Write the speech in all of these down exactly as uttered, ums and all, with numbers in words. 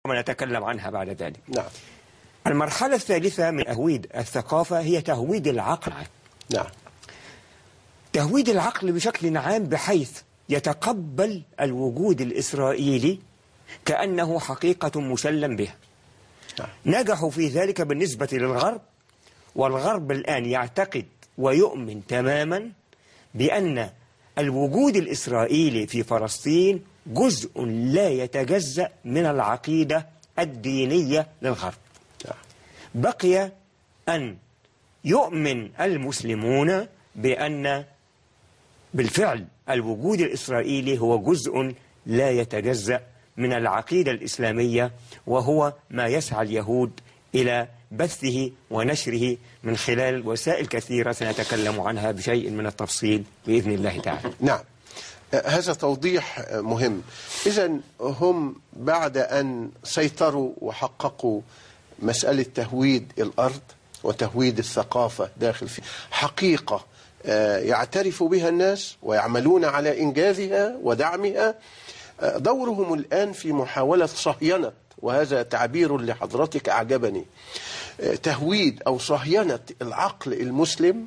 ثم نتكلم عنها بعد ذلك. نعم. المرحلة الثالثة من تهويد الثقافة هي تهويد العقل. نعم. تهويد العقل بشكل عام بحيث يتقبل الوجود الإسرائيلي كأنه حقيقة مسلم بها. نعم. نجحوا في ذلك بالنسبة للغرب، والغرب الآن يعتقد ويؤمن تماما بأن الوجود الإسرائيلي في فلسطين جزء لا يتجزأ من العقيدة الدينية للغرب. بقي أن يؤمن المسلمون بأن بالفعل الوجود الإسرائيلي هو جزء لا يتجزأ من العقيدة الإسلامية، وهو ما يسعى اليهود إلى بثه ونشره من خلال وسائل كثيرة سنتكلم عنها بشيء من التفصيل بإذن الله تعالى. نعم، هذا توضيح مهم. إذن هم بعد أن سيطروا وحققوا مسألة تهويد الأرض وتهويد الثقافة داخل فيه حقيقة يعترف بها الناس ويعملون على إنجازها ودعمها، دورهم الآن في محاولة صهينة، وهذا تعبير لحضرتك أعجبني، تهويد أو صهينة العقل المسلم،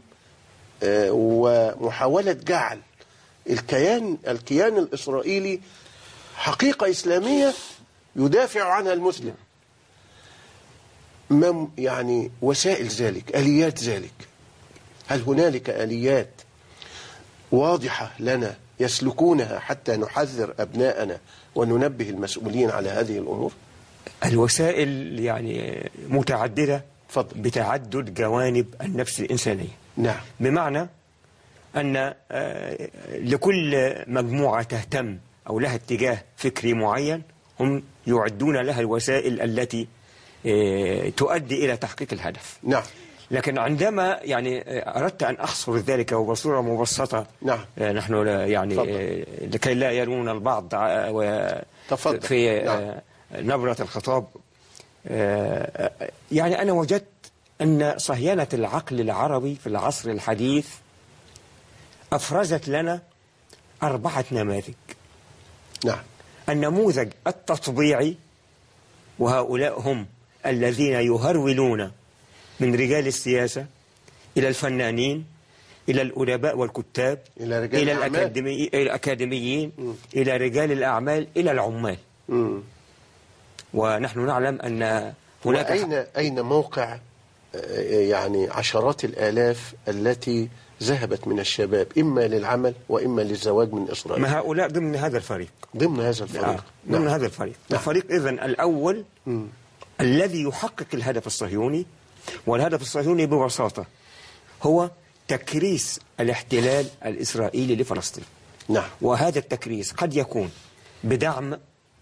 ومحاولة جعل الكيان الكيان الإسرائيلي حقيقة إسلامية يدافع عنها المسلم. ما يعني وسائل ذلك، آليات ذلك؟ هل هنالك آليات واضحة لنا يسلكونها حتى نحذر أبناءنا وننبه المسؤولين على هذه الأمور؟ الوسائل يعني متعددة. فضل. بتعدد جوانب النفس الإنسانية. نعم. بمعنى أن لكل مجموعة تهتم أو لها اتجاه فكري معين هم يعدون لها الوسائل التي تؤدي إلى تحقيق الهدف. نعم. لكن عندما يعني أردت أن أحصر ذلك بصورة مبسطة، نعم. نحن يعني فضل. لكي لا يرون البعض تفضل. في نعم. نبرة الخطاب، يعني أنا وجدت أن صهينة العقل العربي في العصر الحديث أفرزت لنا أربعة نماذج. نعم. النموذج التطبيعي، وهؤلاء هم الذين يهرولون من رجال السياسة إلى الفنانين إلى الأدباء والكتاب إلى رجال إلى الأكاديمي... الأكاديميين م. إلى رجال الأعمال إلى العمال. م. ونحن نعلم أن هناك وأين أين موقع يعني عشرات الآلاف التي ذهبت من الشباب إما للعمل وإما للزواج من إسرائيل؟ ما هؤلاء ضمن هذا الفريق. ضمن هذا الفريق. آه. ضمن نعم. هذا الفريق. نعم. الفريق إذن الأول م. الذي يحقق الهدف الصهيوني، والهدف الصهيوني ببساطة هو تكريس الاحتلال الإسرائيلي لفلسطين. نعم. وهذا التكريس قد يكون بدعم،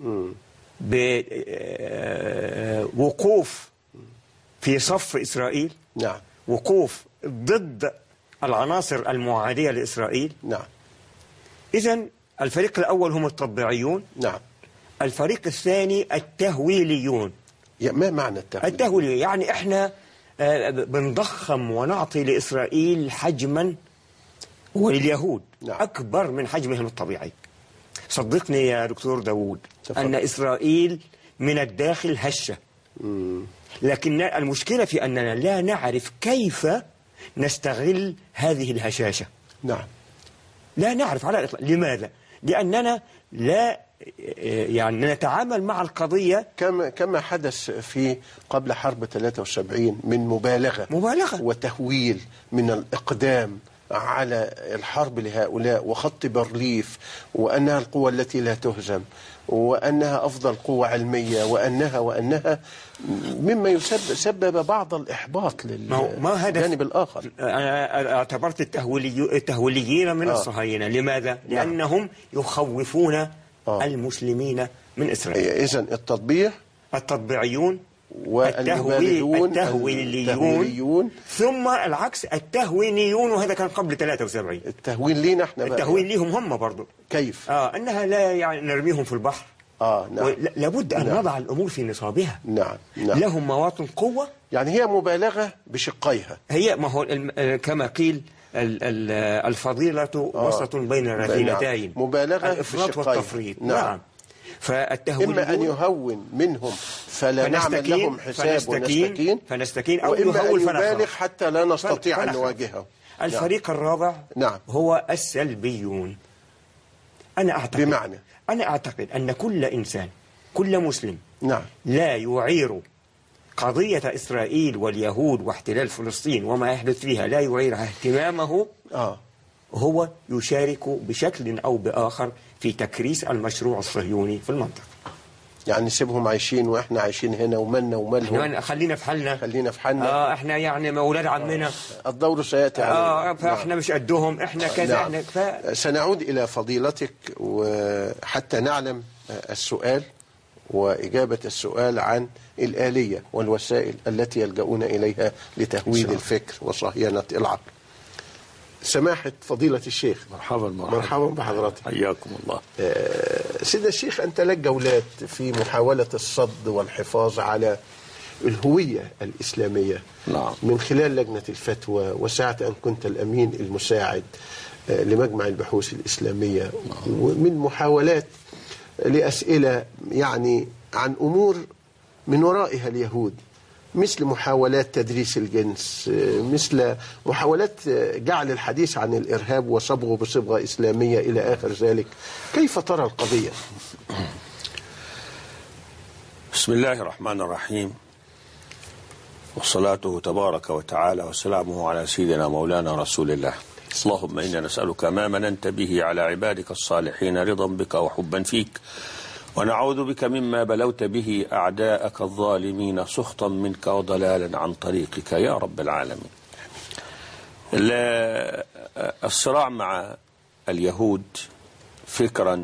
بوقوف في صف إسرائيل، نعم. وقوف ضد العناصر المعادية لإسرائيل. نعم. إذن الفريق الأول هم التطبيعيون. نعم. الفريق الثاني التهويليون. ما معنى التهويل؟ التهويل يعني احنا بنضخم ونعطي لإسرائيل حجما ولليهود نعم. أكبر من حجمهم الطبيعي. صدقني يا دكتور داود تفضل. أن إسرائيل من الداخل هشة. مم. لكن المشكلة في أننا لا نعرف كيف نستغل هذه الهشاشة. نعم. لا نعرف على الإطلاق. لماذا؟ لأننا لا يعني نتعامل مع القضية كما كما حدث في قبل حرب ثلاثة وسبعين من مبالغة مبالغة وتهويل من الإقدام على الحرب لهؤلاء وخط بارليف، وأنها القوة التي لا تهزم، وأنها أفضل قوة علمية، وأنها وأنها مما يسبب سبب بعض الإحباط للجانب الآخر. أنا اعتبرت التهويلي التهويليين من آه. الصهاينة. لماذا؟ لأنهم يخوفون آه. المسلمين من إسرائيل. إذن التطبيع التطبيعيون والمبالغون التهويليون, التهويليون ثم العكس التهوينيون، وهذا كان قبل ثلاثة وسبعين. التهوين لينا احنا بقى، التهوين ليهم هم برضو. كيف؟ آه أنها لا يعني نرميهم في البحر. آه نعم. لابد أن نعم. نضع الأمور في نصابها. نعم. نعم. لهم مواطن قوة، يعني هي مبالغة بشقيها. هي ما هو كما قيل الفضيلة آه. وسط بين الرذيلتين. نعم. مبالغة الإفراط والتفريط. نعم. نعم. فالتهويل إما أن يهون منهم فلا نعمل لهم حساب فنستكين ونستكين فنستكين أو وإما يهول أن فنخاف يبالغ حتى لا نستطيع أن فنخاف. نواجهه. الفريق نعم. الرابع نعم. هو السلبيون. أنا أعتقد بمعنى أنا أعتقد أن كل إنسان كل مسلم نعم. لا يعير قضية إسرائيل واليهود واحتلال فلسطين وما يحدث فيها لا يعيرها اهتمامه آه. هو يشارك بشكل أو بآخر في تكريس المشروع الصهيوني في المنطقة. يعني نسيبهم عايشين وإحنا عايشين هنا ومالنا ومالهم. خلينا في حالنا خلينا في حالنا. آه إحنا يعني أولاد عمنا. آه. الدور سيأتي علينا. آه فإحنا نعم. مش قدهم إحنا كذا. نعم. إحنا ف... سنعود إلى فضيلتك وحتى نعلم السؤال وإجابة السؤال عن الآلية والوسائل التي يلجؤون إليها لتهويد الفكر وصهيونة العقل. سماحة فضيلة الشيخ. مرحبا مرحبا, مرحبا بحضرتك. حياكم الله. آه سيدنا الشيخ، أنت لك جولات في محاولة الصد والحفاظ على الهوية الإسلامية. نعم. من خلال لجنة الفتوى، وساعة أن كنت الأمين المساعد آه لمجمع البحوث الإسلامية. نعم. ومن محاولات لأسئلة يعني عن أمور من ورائها اليهود، مثل محاولات تدريس الجنس، مثل محاولات جعل الحديث عن الإرهاب وصبغه بصبغة إسلامية إلى آخر ذلك. كيف ترى القضية؟ بسم الله الرحمن الرحيم، وصلاته تبارك وتعالى وسلامه على سيدنا مولانا رسول الله. اللهم إنا نسألك ما مننت به على عبادك الصالحين رضا بك وحبا فيك، ونعوذ بك مما بلوت به أعداءك الظالمين سخطا منك وضلالا عن طريقك يا رب العالمين. الصراع مع اليهود فكرا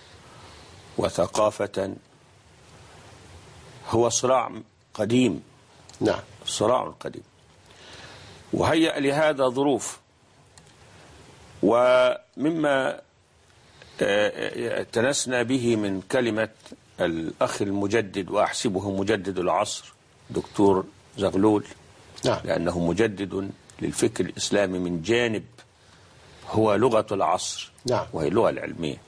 وثقافة هو صراع قديم. نعم. صراع قديم، وهيأ لهذا ظروف. ومما تنسنا به من كلمة الأخ المجدد، وأحسبه مجدد العصر، دكتور زغلول. نعم. لأنه مجدد للفكر الإسلامي من جانب هو لغة العصر. نعم. وهي اللغة العلمية.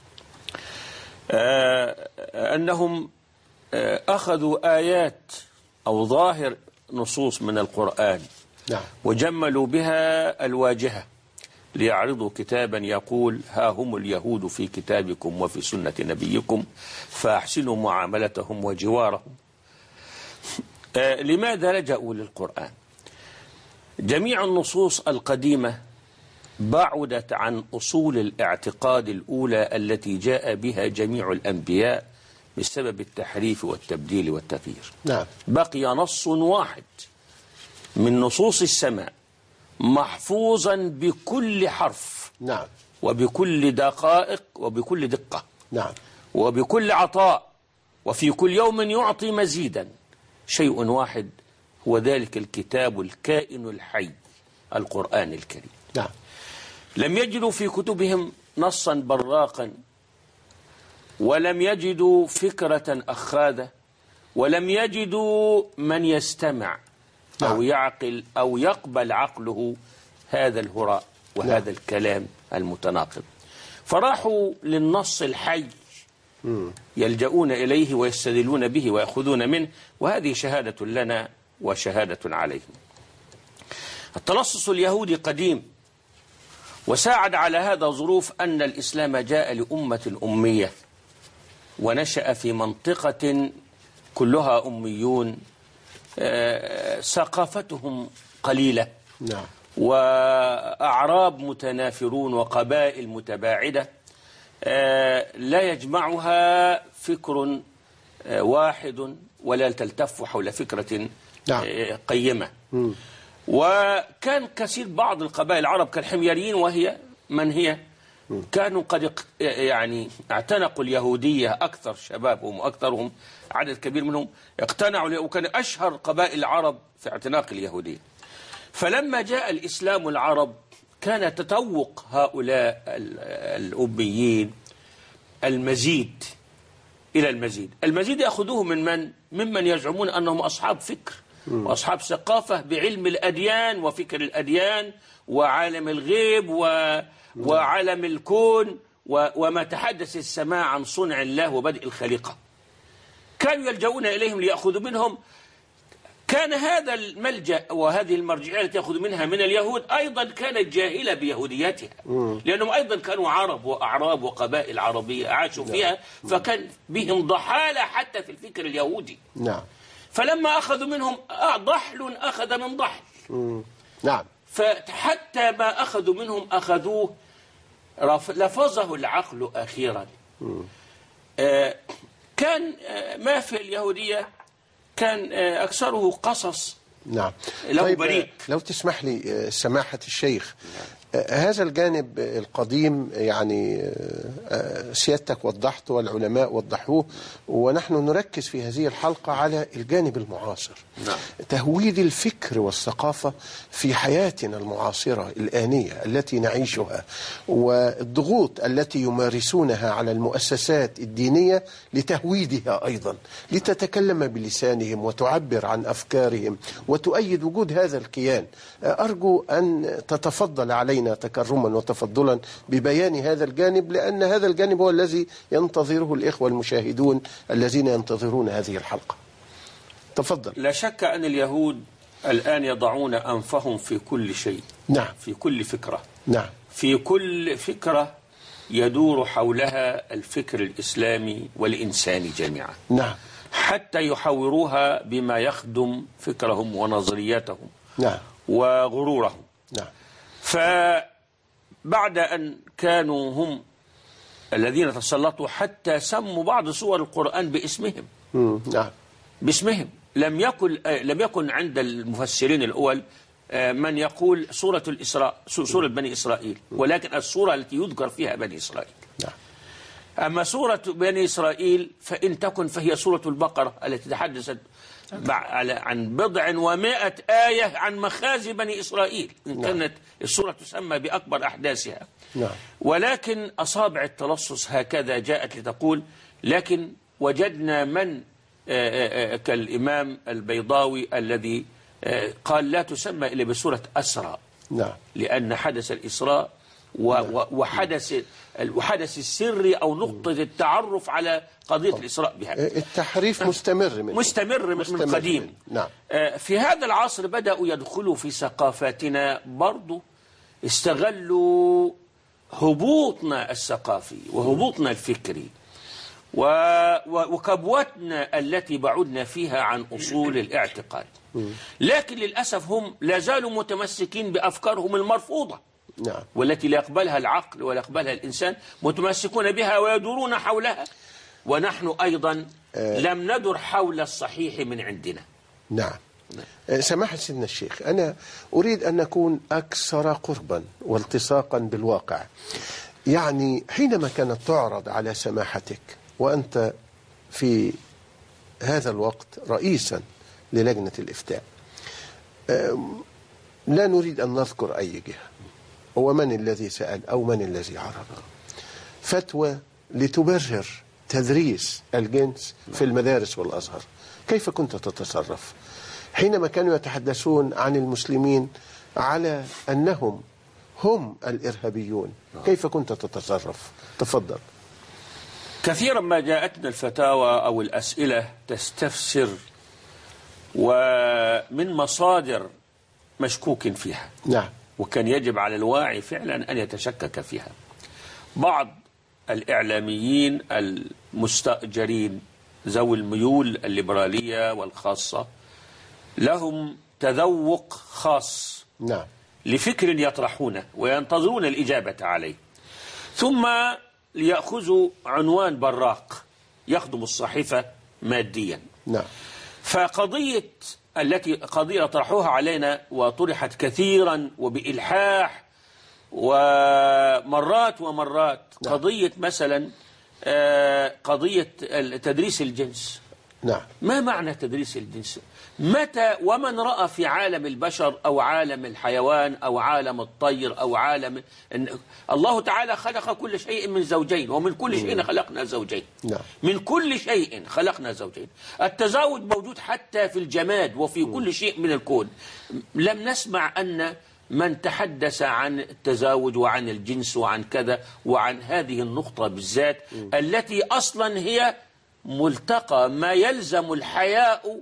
أنهم أخذوا آيات أو ظاهر نصوص من القرآن. نعم. وجملوا بها الواجهة ليعرضوا كتابا يقول ها هم اليهود في كتابكم وفي سنة نبيكم فأحسنوا معاملتهم وجوارهم. آه لماذا لجأوا للقرآن؟ جميع النصوص القديمة بعدت عن أصول الاعتقاد الأولى التي جاء بها جميع الأنبياء بسبب التحريف والتبديل والتغيير. نعم. بقي نص واحد من نصوص السماء محفوظا بكل حرف. نعم. وبكل دقائق وبكل دقة. نعم. وبكل عطاء، وفي كل يوم يعطي مزيدا. شيء واحد هو ذلك الكتاب الكائن الحي القرآن الكريم. نعم. لم يجدوا في كتبهم نصا براقا، ولم يجدوا فكرة أخاذة، ولم يجدوا من يستمع أو يعقل أو يقبل عقله هذا الهراء وهذا لا. الكلام المتناقض. فراحوا للنص الحي يلجؤون إليه ويستدلون به ويأخذون منه، وهذه شهادة لنا وشهادة عليهم. التلصص اليهودي قديم، وساعد على هذا ظروف أن الإسلام جاء لأمة أمية ونشأ في منطقة كلها أميون ثقافتهم قليلة. نعم. وأعراب متنافرون وقبائل متباعدة لا يجمعها فكر واحد ولا تلتف حول فكرة نعم. قيمة. م. وكان كثير بعض القبائل العرب كالحميريين، وهي من هي م. كانوا قد يعني اعتنقوا اليهودية، أكثر شبابهم وأكثرهم عدد كبير منهم اقتنعوا، وكان أشهر قبائل العرب في اعتناق اليهودية. فلما جاء الإسلام العرب كان تتوق هؤلاء الأميين المزيد إلى المزيد. المزيد يأخذوه من من؟ ممن يزعمون أنهم أصحاب فكر وأصحاب ثقافة بعلم الأديان وفكر الأديان وعالم الغيب و... وعالم الكون وما تحدث السماء عن صنع الله وبدء الخليقة كانوا يلجؤون إليهم ليأخذوا منهم. كان هذا الملجأ وهذه المرجعية التي يأخذ منها من اليهود أيضا كانت جاهلة بيهوديتها، لأنهم أيضا كانوا عرب وأعراب وقبائل عربية عاشوا فيها، فكان بهم ضحالة حتى في الفكر اليهودي. نعم. فلما أخذوا منهم ضحل أخذ من ضحل. نعم. فحتى ما أخذوا منهم أخذوه لفظه العقل أخيرا. آه كان آه ما في اليهودية كان آه أكثره قصص. نعم. له طيب بريق. لو تسمح لي سماحة الشيخ، هذا الجانب القديم يعني سيادتك وضحته والعلماء وضحوه، ونحن نركز في هذه الحلقة على الجانب المعاصر. نعم. تهويد الفكر والثقافة في حياتنا المعاصرة الآنية التي نعيشها، والضغوط التي يمارسونها على المؤسسات الدينية لتهويدها أيضا، لتتكلم بلسانهم وتعبر عن أفكارهم وتؤيد وجود هذا الكيان. أرجو أن تتفضل علينا تكرما وتفضلا ببيان هذا الجانب، لأن هذا الجانب هو الذي ينتظره الإخوة المشاهدون الذين ينتظرون هذه الحلقة. تفضل. لا شك أن اليهود الآن يضعون أنفهم في كل شيء. نعم. في كل فكرة. نعم. في كل فكرة يدور حولها الفكر الإسلامي والإنساني جميعا. نعم. حتى يحوروها بما يخدم فكرهم ونظرياتهم. نعم. وغرورهم. نعم. فبعد أن كانوا هم الذين تسلطوا حتى سموا بعض سور القرآن باسمهم. نعم. باسمهم. لم يكن لم يكن عند المفسرين الأول من يقول سورة الإسراء سورة بني إسرائيل، ولكن السورة التي يذكر فيها بني إسرائيل. نعم. أما سورة بني إسرائيل فإن تكن فهي سورة البقرة التي تحدثت عن بضع ومائة آية عن مخازي بني إسرائيل. إن كانت السورة تسمى بأكبر أحداثها. نعم. ولكن أصابع التلصص هكذا جاءت لتقول، لكن وجدنا من كالإمام البيضاوي الذي قال لا تسمى إلا بسورة أسرى. نعم. لأن حدث الإسراء وحدث وحدث السري أو نقطة التعرف على قضية الإسراء بها. التحريف مستمر من مستمر من, من قديم. نعم. في هذا العصر بدأوا يدخلوا في ثقافاتنا برضو، استغلوا هبوطنا الثقافي وهبوطنا الفكري وكبوتنا التي بعدنا فيها عن أصول الاعتقاد. لكن للأسف هم لا زالوا متمسكين بأفكارهم المرفوضة. نعم. والتي لا يقبلها العقل ولا يقبلها الإنسان، متمسكون بها ويدورون حولها، ونحن أيضا آه لم ندر حول الصحيح من عندنا. نعم. آه سماحة سيدنا الشيخ، أنا أريد أن نكون أكثر قربا والتصاقا بالواقع. يعني حينما كانت تعرض على سماحتك وأنت في هذا الوقت رئيسا للجنة الإفتاء، آه لا نريد أن نذكر أي جهة ومن الذي سأل أو من الذي عرض فتوى لتبرر تدريس الجنس في المدارس والأزهر. كيف كنت تتصرف حينما كانوا يتحدثون عن المسلمين على أنهم هم الإرهابيون؟ كيف كنت تتصرف؟ تفضل. كثيرا ما جاءتنا الفتاوى أو الأسئلة تستفسر ومن مصادر مشكوك فيها. نعم. وكان يجب على الواعي فعلا أن يتشكك فيها. بعض الإعلاميين المستأجرين ذوي الميول الليبرالية والخاصة لهم تذوق خاص. نعم. لفكر يطرحونه وينتظرون الإجابة عليه، ثم ليأخذوا عنوان براق يخدم الصحيفة ماديا. نعم. فقضية التي قضية طرحوها علينا وطرحت كثيرا وبإلحاح ومرات ومرات. نعم. قضية مثلا قضية تدريس الجنس. نعم. ما معنى تدريس الجنس؟ متى ومن رأى في عالم البشر أو عالم الحيوان أو عالم الطير أو عالم إن الله تعالى خلق كل شيء من زوجين، ومن كل شيء خلقنا زوجين. نعم. من كل شيء خلقنا زوجين. التزاوج موجود حتى في الجماد وفي كل شيء من الكون. لم نسمع أن من تحدث عن التزاوج وعن الجنس وعن كذا وعن هذه النقطة بالذات م. التي أصلا هي ملتقى ما يلزم الحياء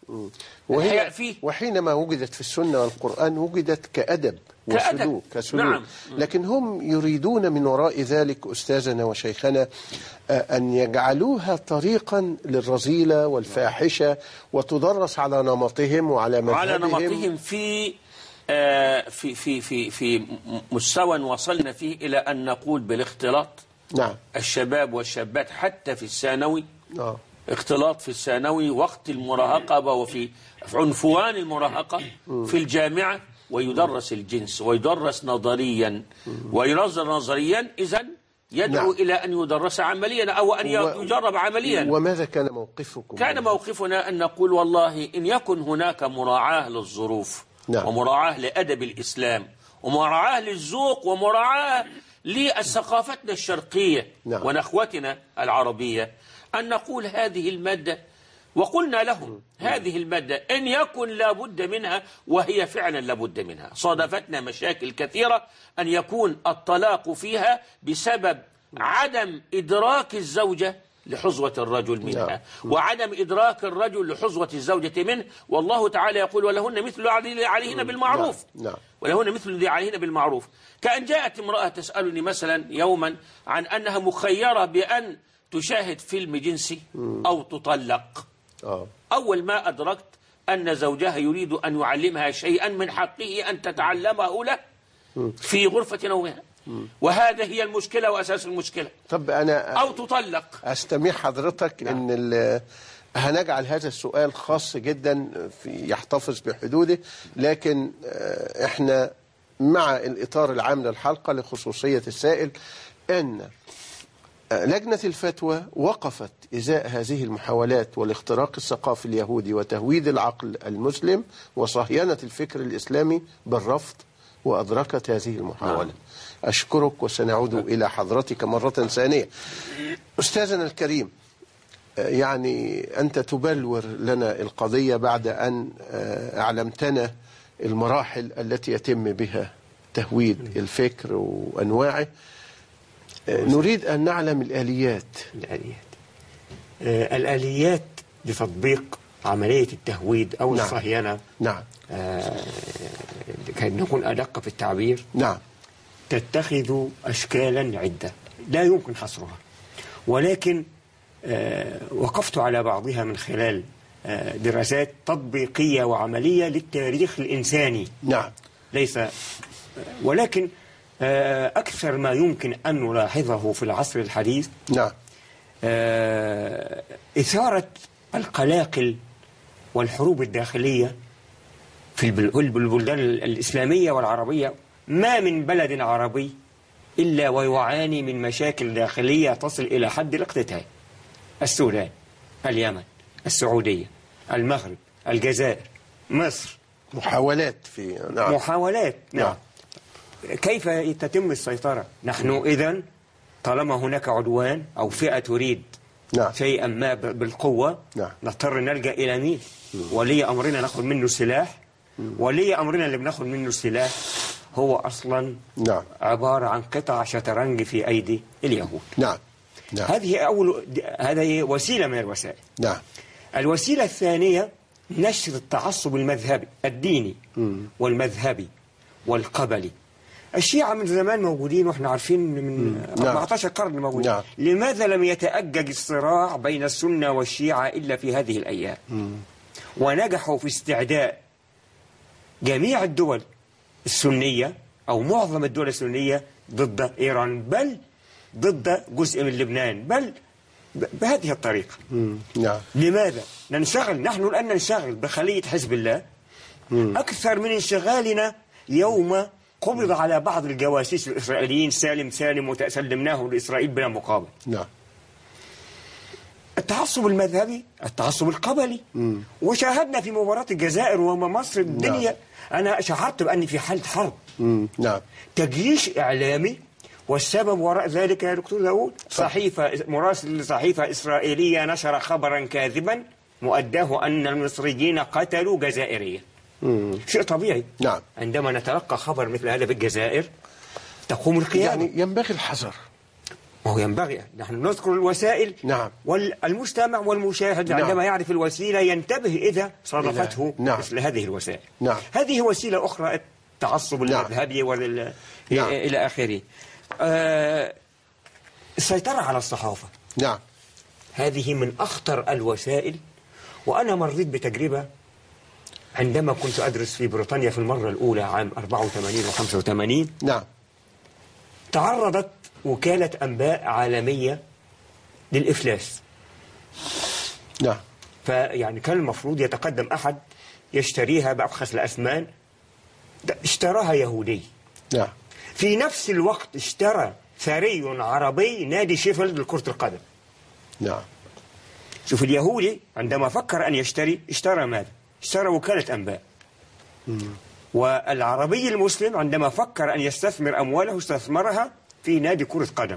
وهي فيه. وحينما وجدت في السنة والقرآن وجدت كأدب وسلوك كسلوك نعم. لكن هم يريدون من وراء ذلك أستاذنا وشيخنا أن يجعلوها طريقا للرذيلة والفاحشة وتدرس على نمطهم وعلى مذهبهم على نمطهم في آه في في في في مستوى وصلنا فيه إلى أن نقول بالاختلاط نعم. الشباب والشابات حتى في الثانوي آه. اختلاط في الثانوي وقت المراهقة وفي عنفوان المراهقة في الجامعة ويدرس الجنس ويدرس نظريا وينظر نظريا إذن يدعو نعم. إلى أن يدرس عمليا أو أن يجرب عمليا. وماذا كان موقفكم؟ كان موقفنا أن نقول والله إن يكن هناك مراعاة للظروف نعم. ومراعاة لأدب الإسلام ومراعاة للذوق ومراعاة لثقافتنا الشرقية نعم. ونخوتنا العربية أن نقول هذه المادة وقلنا لهم هذه المادة إن يكن لابد منها وهي فعلا لابد منها. صادفتنا مشاكل كثيرة أن يكون الطلاق فيها بسبب عدم إدراك الزوجة لحظوة الرجل منها وعدم إدراك الرجل لحظوة الزوجة منه. والله تعالى يقول ولهن مثل عليهن بالمعروف ولهن مثل الذي عليهن بالمعروف. كأن جاءت امرأة تسألني مثلا يوما عن أنها مخيرة بأن تشاهد فيلم جنسي أو تطلق. أوه. أول ما أدركت أن زوجها يريد أن يعلمها شيئا من حقه أن تتعلمه له في غرفة نومها وهذا هي المشكلة وأساس المشكلة. طب أنا أو تطلق. أستميح حضرتك نعم. أن هنجعل هذا السؤال خاص جدا في يحتفظ بحدوده لكن إحنا مع الإطار العام للحلقة لخصوصية السائل أن لجنة الفتوى وقفت إزاء هذه المحاولات والاختراق الثقافي اليهودي وتهويد العقل المسلم وصهينة الفكر الإسلامي بالرفض وأدركت هذه المحاولة. نعم. أشكرك وسنعود إلى حضرتك مرة ثانية. أستاذنا الكريم يعني أنت تبلور لنا القضية بعد أن أعلمتنا المراحل التي يتم بها تهويد الفكر وأنواعه. نريد أن نعلم الآليات الآليات آه الآليات لتطبيق عملية التهويد أو نعم. الصهينة نعم آه كي نكون أدق في التعبير نعم تتخذ أشكالا عدة لا يمكن حصرها ولكن آه وقفت على بعضها من خلال آه دراسات تطبيقية وعملية للتاريخ الإنساني. نعم ليس آه ولكن أكثر ما يمكن أن نلاحظه في العصر الحديث نعم إثارة القلاقل والحروب الداخلية في البلدان الإسلامية والعربية. ما من بلد عربي إلا ويعاني من مشاكل داخلية تصل إلى حد الاقتتال. السودان، اليمن، السعودية، المغرب، الجزائر، مصر. محاولات في نعم محاولات نعم, نعم. كيف تتم السيطرة؟ نحن إذن طالما هناك عدوان أو فئة تريد نعم. شيئا ما بالقوة نعم. نضطر نلجأ إلى مين؟ ولي أمرنا نأخذ منه السلاح. ولي أمرنا اللي بنأخذ منه السلاح هو أصلا نعم. عبارة عن قطع شطرنج في أيدي اليهود. نعم. نعم. هذه أول هذه وسيلة من الوسائل. نعم. الوسيلة الثانية نشر التعصب المذهبي الديني مم. والمذهبي والقبلي. الشيعة من زمان موجودين واحنا عارفين من نعم. أربعة عشر قرن موجودين. نعم. لماذا لم يتأجج الصراع بين السنة والشيعة إلا في هذه الأيام؟ مم. ونجحوا في استعداء جميع الدول السنية أو معظم الدول السنية ضد إيران بل ضد جزء من لبنان بل بهذه الطريقة. مم. نعم. لماذا؟ ننشغل نحن الآن ننشغل بخلية حزب الله مم. أكثر من انشغالنا يوم قبض على بعض الجواسيس الإسرائيليين سالم سالم وسلمناه لإسرائيل بلا مقابل. نعم. التعصب المذهبي التعصب القبلي. مم. وشاهدنا في مباراة الجزائر ومصر الدنيا. نعم. أنا شعرت بأني في حالة حرب. مم. نعم. تجيش إعلامي والسبب وراء ذلك يا دكتور داود صحيفة مراسل لصحيفة إسرائيلية نشر خبرا كاذبا مؤداه أن المصريين قتلوا جزائريا. مم. شيء طبيعي. نعم. عندما نتلقى خبر مثل هذا في الجزائر تقوم القيادة. يعني ينبغي الحذر. ما هو ينبغي نحن نذكر الوسائل. نعم. والمستمع والمشاهد نعم. عندما يعرف الوسيلة ينتبه إذا صادفته نعم. مثل هذه الوسائل. نعم. هذه وسيلة أخرى التعصب نعم. المذهبي وال... نعم. إلى آخره. آه... السيطرة على الصحافة. نعم. هذه من أخطر الوسائل. وأنا مريت بتجربة عندما كنت أدرس في بريطانيا في المرة الأولى عام أربعة وثمانين وخمسة وثمانين. نعم. تعرضت وكالة أنباء عالمية للإفلاس. نعم. فيعني كان المفروض يتقدم أحد يشتريها بأبخس الأثمان، اشتراها يهودي. نعم. في نفس الوقت اشترى ثري عربي نادي شيفيلد لكرة القدم. نعم. شوف اليهودي عندما فكر أن يشتري اشترى ماذا؟ اشترى وكالة أنباء. مم. والعربي المسلم عندما فكر أن يستثمر أمواله استثمرها في نادي كرة قدم.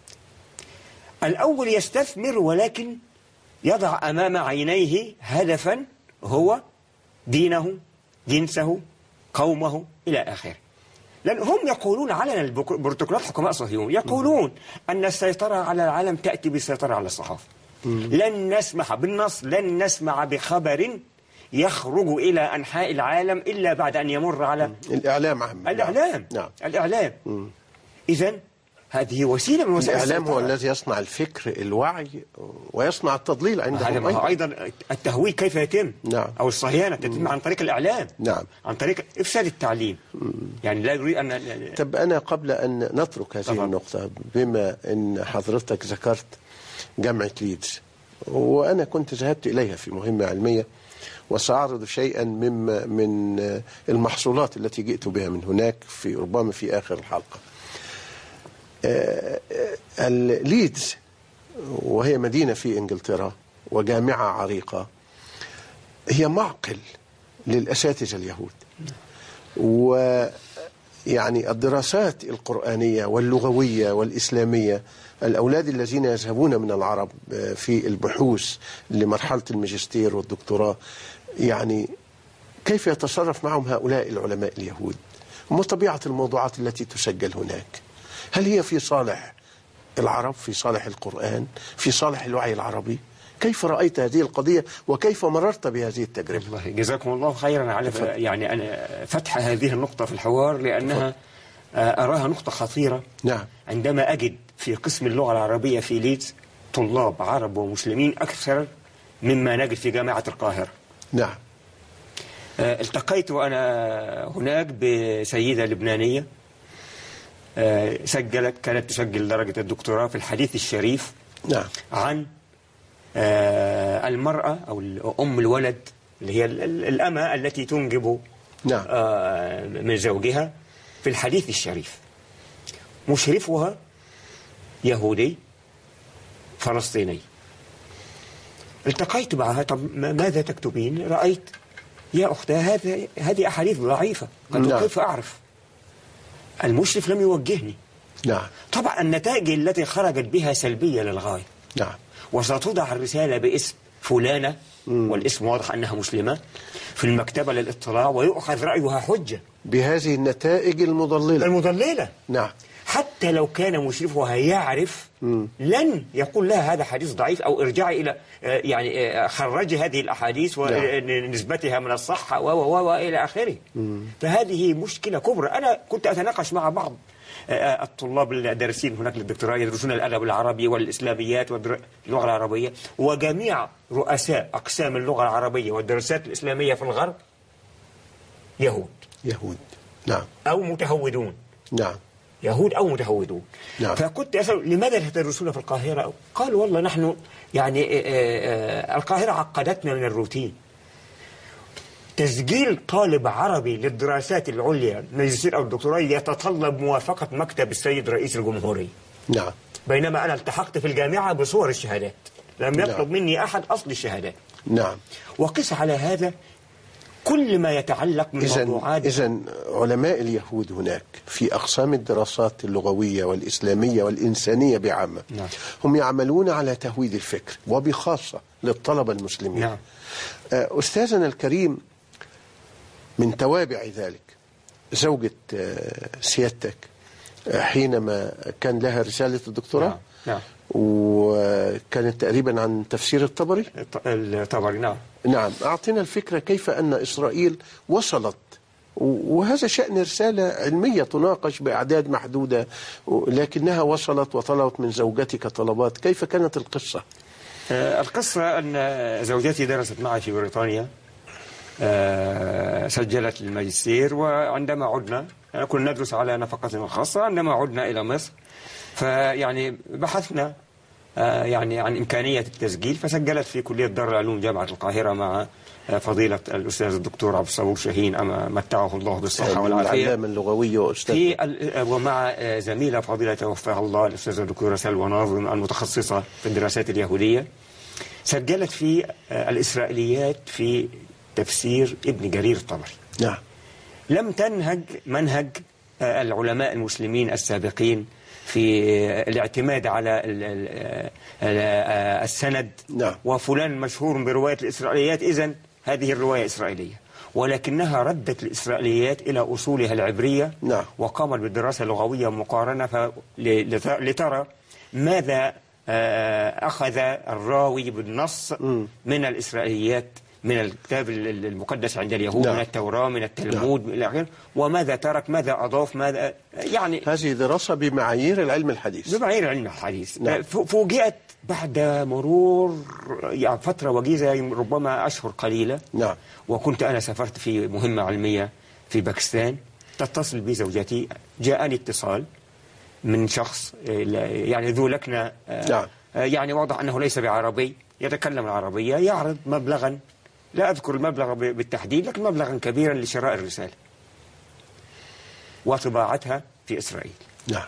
الأول يستثمر ولكن يضع أمام عينيه هدفا هو دينه، جنسه، قومه إلى آخره. لأن هم يقولون علنا البروتوكولات حكماء صهيون يقولون أن السيطرة على العالم تأتي بالسيطرة على الصحافة. لن نسمح بالنص لن نسمع بخبر يخرج إلى أنحاء العالم إلا بعد أن يمر على الإعلام عام. الإعلام. نعم. الإعلام. إذن هذه وسيلة من وسائل الإعلام هو الذي يصنع الفكر الوعي ويصنع التضليل عندهم. هذا أيضا التهويل كيف يتم؟ نعم. أو الصهيونة تتم عن طريق الإعلام. نعم. عن طريق إفساد التعليم. مم. يعني لا يريد أن. طب أنا قبل أن نترك هذه طبعا. النقطة، بما أن حضرتك ذكرت جامعة ليدز، وأنا كنت ذهبت إليها في مهمة علمية، وسأعرض شيئا مما من المحصولات التي جئت بها من هناك في ربما في آخر الحلقة. الليدز وهي مدينة في إنجلترا وجامعة عريقة، هي معقل للأساتذة اليهود. ويعني الدراسات القرآنية واللغوية والإسلامية، الأولاد الذين يذهبون من العرب في البحوث لمرحلة الماجستير والدكتوراه، يعني كيف يتصرف معهم هؤلاء العلماء اليهود؟ وما طبيعة الموضوعات التي تسجل هناك؟ هل هي في صالح العرب، في صالح القرآن، في صالح الوعي العربي؟ كيف رأيت هذه القضية وكيف مررت بهذه التجربة؟ والله جزاكم الله خيرا على يعني أنا فتح هذه النقطة في الحوار، لأنها فضل. أراها نقطة خطيرة. نعم. عندما أجد في قسم اللغة العربية في ليدز طلاب عرب ومسلمين أكثر مما نجد في جامعة القاهرة. نعم. التقيت أنا هناك بسيدة لبنانية سجلت كانت تسجل درجة الدكتوراه في الحديث الشريف. نعم. عن المرأة أو أم الولد اللي هي الأمة التي تنجب نعم. من زوجها في الحديث الشريف. مشرفها يهودي فلسطيني. التقيت معها، طب ماذا تكتبين؟ رأيت يا أختها هذه هذه أحاديث ضعيفة، قلت نعم. كيف أعرف؟ المشرف لم يوجهني. نعم. طبعا النتائج التي خرجت بها سلبية للغاية. نعم. وستوضع الرسالة باسم فلانة، مم. والاسم واضح أنها مسلمة، في المكتبة للاطلاع ويؤخذ رأيها حجة بهذه النتائج المضللة المضللة. نعم. حتى لو كان مشرفها يعرف مم. لن يقول لها هذا حديث ضعيف أو ارجعي إلى يعني خرجي هذه الأحاديث ونسبتها من الصحة و و و إلى آخره. فهذه مشكلة كبرى. أنا كنت أتناقش مع بعض الطلاب الدارسين هناك للدكتوراه يدرسون الأدب العربي والإسلاميات واللغة العربية، وجميع رؤساء أقسام اللغة العربية والدراسات الإسلامية في الغرب يهود. يهود. نعم. أو متهودون. نعم. يهود أو متهودون. نعم. فكنت أسأل لماذا لا تدرسون في القاهرة؟ قالوا والله نحن يعني القاهرة عقدتنا من الروتين. تسجيل طالب عربي للدراسات العليا الماجستير أو الدكتوراه يتطلب موافقة مكتب السيد رئيس الجمهورية. نعم. بينما أنا التحقت في الجامعة بصور الشهادات، لم يطلب نعم. مني أحد أصل الشهادات. نعم. وقس على هذا كل ما يتعلق من موضوعات. إذن علماء اليهود هناك في أقسام الدراسات اللغوية والإسلامية والإنسانية بعامة، نعم. هم يعملون على تهويد الفكر وبخاصة للطلبة المسلمين. نعم. أستاذنا الكريم، من توابع ذلك زوجة سيادتك حينما كان لها رسالة الدكتوراه. نعم. نعم. وكانت تقريبا عن تفسير الطبري. الطبري نعم. نعم. أعطينا الفكرة كيف أن إسرائيل وصلت، وهذا شأن رسالة علمية تناقش بأعداد محدودة، لكنها وصلت وطلبت من زوجتك طلبات. كيف كانت القصة؟ القصة أن زوجتي درست معي في بريطانيا، سجلت الماجستير، وعندما عدنا كنا ندرس على نفقتنا الخاصة. عندما عدنا إلى مصر فيعني بحثنا يعني عن إمكانية التسجيل، فسجلت في كلية دار العلوم جامعة القاهرة مع فضيلة الأستاذ الدكتور عبد الصبور شاهين، أما متعه الله بالصحة والعافية، العلامة اللغوي وأستاذ، ومع زميلة فضيلة توفاها الله الأستاذة الدكتورة سلوى ناظم المتخصصة في الدراسات اليهودية. سجلت في الإسرائيليات في تفسير ابن جرير الطبري. نعم. لم تنهج منهج العلماء المسلمين السابقين في الاعتماد على السند. نعم. وفلان مشهور برواية الإسرائيليات، إذن هذه الرواية إسرائيلية، ولكنها ردت الإسرائيليات إلى أصولها العبرية. نعم. وقامت بالدراسة اللغوية مقارنة لترى ماذا أخذ الراوي بالنص من الإسرائيليات، من الكتاب المقدس عند اليهود. نعم. من التوراة، من التلمود، إلى آخره، وماذا ترك، ماذا أضاف، ماذا يعني. هذه دراسة بمعايير العلم الحديث. بمعايير العلم الحديث. نعم. فوجئت بعد مرور يعني فترة وجيزة، ربما أشهر قليلة. نعم. وكنت أنا سافرت في مهمة علمية في باكستان، تتصل بي زوجتي، جاءني اتصال من شخص يعني ذو لكنة. نعم. يعني واضح أنه ليس بعربي، يتكلم العربية، يعرض مبلغا لا أذكر المبلغ بالتحديد، لكن مبلغا كبيرا لشراء الرسالة وطباعتها في إسرائيل. نعم.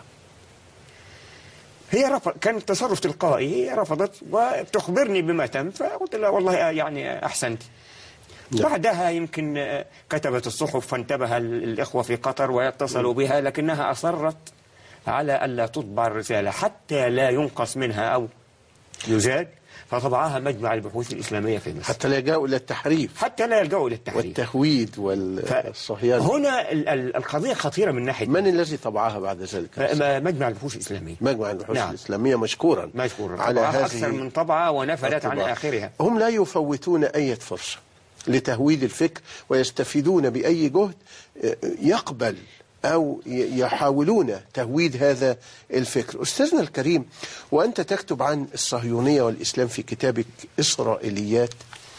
هي رفض، كان تصرف تلقائي، هي رفضت وتخبرني بما تم، فقلت لها والله يعني أحسنت. نعم. بعدها يمكن كتبت الصحف فانتبه الإخوة في قطر ويتصلوا بها، لكنها أصرت على ألا تطبع الرسالة حتى لا ينقص منها أو يزاد، فطبعها مجمع البحوث الإسلامية في مصر، حتى لا يلجأوا إلى التحريف، حتى لا يلجأوا إلى التحريف والتهويد والصهيان. هنا القضية خطيرة من ناحية من الذي طبعها بعد ذلك؟ مجمع البحوث الإسلامية. مجمع البحوث نعم. الإسلامية مشكورا مشكورا على هذه أكثر من طبعة ونفدت عن آخرها. هم لا يفوتون أي فرصة لتهويد الفكر، ويستفيدون بأي جهد يقبل أو يحاولون تهويد هذا الفكر. أستاذنا الكريم، وأنت تكتب عن الصهيونية والإسلام في كتابك إسرائيليات،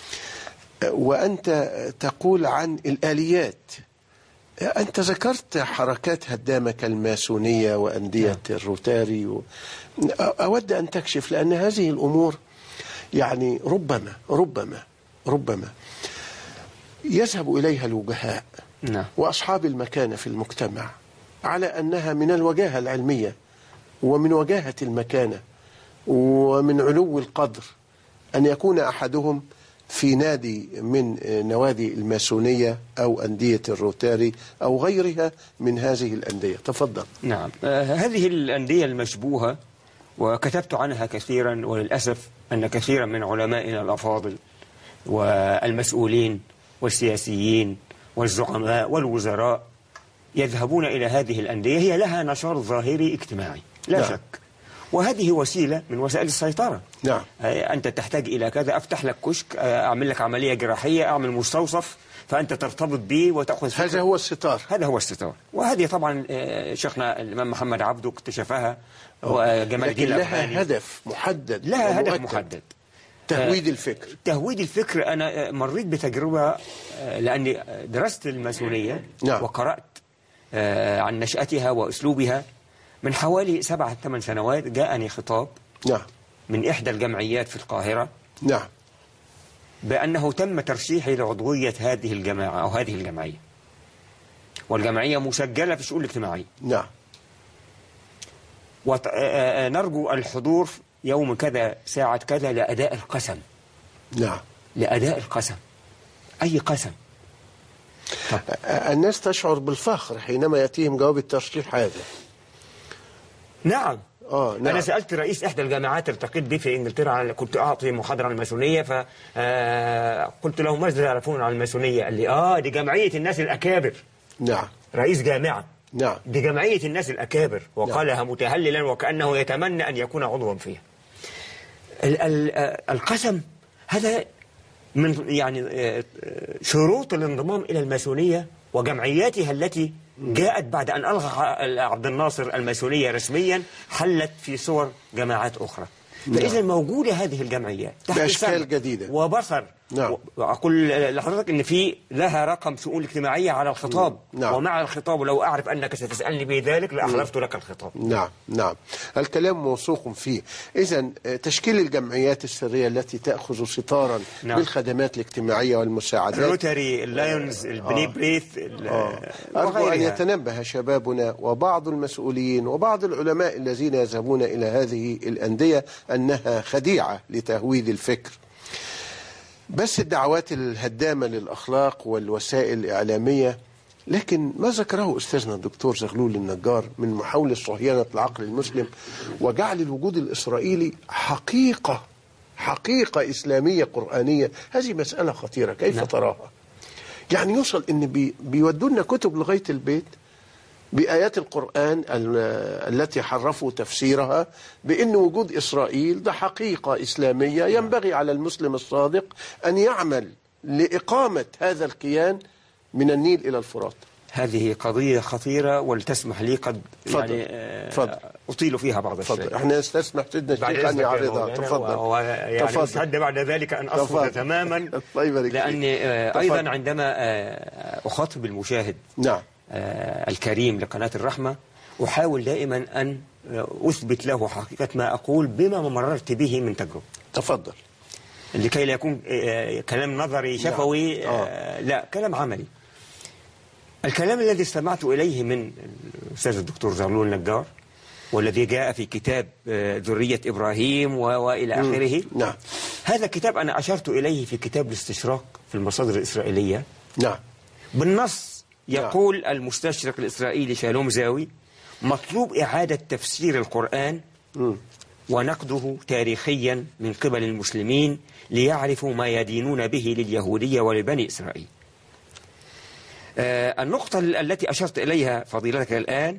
وأنت تقول عن الآليات، أنت ذكرت حركات هدامة كالماسونية وأندية الروتاري و... أود أن تكشف، لأن هذه الأمور يعني ربما ربما ربما يذهب إليها الوجهاء نعم. وأصحاب المكانة في المجتمع على أنها من الوجاهة العلمية ومن وجاهة المكانة ومن علو القدر أن يكون أحدهم في نادي من نوادي الماسونية أو أندية الروتاري أو غيرها من هذه الأندية. تفضل. نعم. آه هذه الأندية المشبوهة وكتبت عنها كثيرا، وللأسف أن كثيرا من علمائنا الأفاضل والمسؤولين والسياسيين والزعماء والوزراء يذهبون إلى هذه الأندية. هي لها نشاط ظاهري اجتماعي لا نعم. شك، وهذه وسيلة من وسائل السيطرة. نعم. أنت تحتاج إلى كذا، أفتح لك كشك، أعمل لك عملية جراحية، أعمل مستوصف، فأنت ترتبط به وتأخذ فكرة. هذا هو الستار. هذا هو الستار. وهذه طبعا شيخنا الإمام محمد عبده اكتشفها، وجمال الدين الأفغاني. لها هدف محدد، لها هدف محدد، تهويد الفكر. تهويد الفكر. أنا مريت بتجربة لأني درست الماسونية. نعم. وقرأت عن نشأتها وأسلوبها. من حوالي سبعة ثمان سنوات جاءني خطاب نعم. من إحدى الجمعيات في القاهرة نعم. بأنه تم ترشيحي لعضوية هذه الجماعة أو هذه الجمعية، والجمعية مسجلة في الشؤون الاجتماعية. نعم. ونرجو الحضور يوم كذا ساعة كذا لأداء القسم. نعم. لأداء القسم. أي قسم؟ طب. الناس تشعر بالفخر حينما يأتيهم جواب الترشيح هذا. نعم. آه نعم. أنا سألت رئيس إحدى الجامعات التقيت به في إنجلترا، كنت أعطي محاضرة عن الماسونية، فقلت له ماذا تعرفون عن الماسونية؟ قال لي آه دي جمعية الناس الأكابر. نعم. رئيس جامعة. نعم. دي جمعية الناس الأكابر، وقالها متهللا وكأنه يتمنى أن يكون عضوا فيها. ال ال القسم هذا من يعني شروط الانضمام إلى الماسونية وجمعياتها التي جاءت بعد أن ألغى عبد الناصر الماسونية رسميا، حلت في صور جماعات أخرى. فإذا موجودة هذه الجمعيات بأشكال جديدة وبصر. نعم. وأقول لحضرتك أن في لها رقم شؤون اجتماعية على الخطاب. نعم. ومع الخطاب لو أعرف أنك ستسألني بذلك لأحلفت لك الخطاب. نعم نعم الكلام موثوق فيه. إذن تشكيل الجمعيات السرية التي تأخذ ستارا نعم. بالخدمات الاجتماعية والمساعدات، روتري، اللايونز، البني آه. بريث، آه. أرجو أن يتنبه شبابنا وبعض المسؤولين وبعض العلماء الذين يذهبون إلى هذه الأندية أنها خديعة لتهويد الفكر. بس الدعوات الهدامة للأخلاق والوسائل الإعلامية، لكن ما ذكره أستاذنا الدكتور زغلول النجار من محاولة صهيونة العقل المسلم وجعل الوجود الإسرائيلي حقيقة حقيقة إسلامية قرآنية، هذه مسألة خطيرة. كيف نعم. تراها؟ يعني يوصل إن بي بيودونا كتب لغاية البيت بآيات القرآن التي حرفوا تفسيرها بأن وجود إسرائيل ده حقيقة إسلامية ينبغي على المسلم الصادق أن يعمل لإقامة هذا الكيان من النيل إلى الفرات. هذه قضية خطيرة، ولتسمح لي قد فضل. يعني فضل. أطيل فيها بعض الشيء. تفضل. احنا نستسمح سيدنا الشيخ أن يعرضها. تفضل. يعني أستعد بعد ذلك أن أصمت تماما. لأني أيضا عندما أخاطب المشاهد نعم. الكريم لقناة الرحمة أحاول دائما أن أثبت له حقيقة ما أقول بما مررت به من تجربة. تفضل. لكي لا يكون كلام نظري شفوي. نعم. آه. لا، كلام عملي. الكلام الذي استمعت إليه من الأستاذ الدكتور زغلول النجار والذي جاء في كتاب ذرية إبراهيم وإلى آخره. نعم. هذا الكتاب أنا أشرت إليه في كتاب الاستشراق في المصادر الإسرائيلية. نعم. بالنص يقول المستشرق الإسرائيلي شالوم زاوي: مطلوب إعادة تفسير القرآن م. ونقده تاريخيا من قبل المسلمين ليعرفوا ما يدينون به لليهودية ولبني إسرائيل. آه النقطة التي أشرت إليها فضيلتك الآن،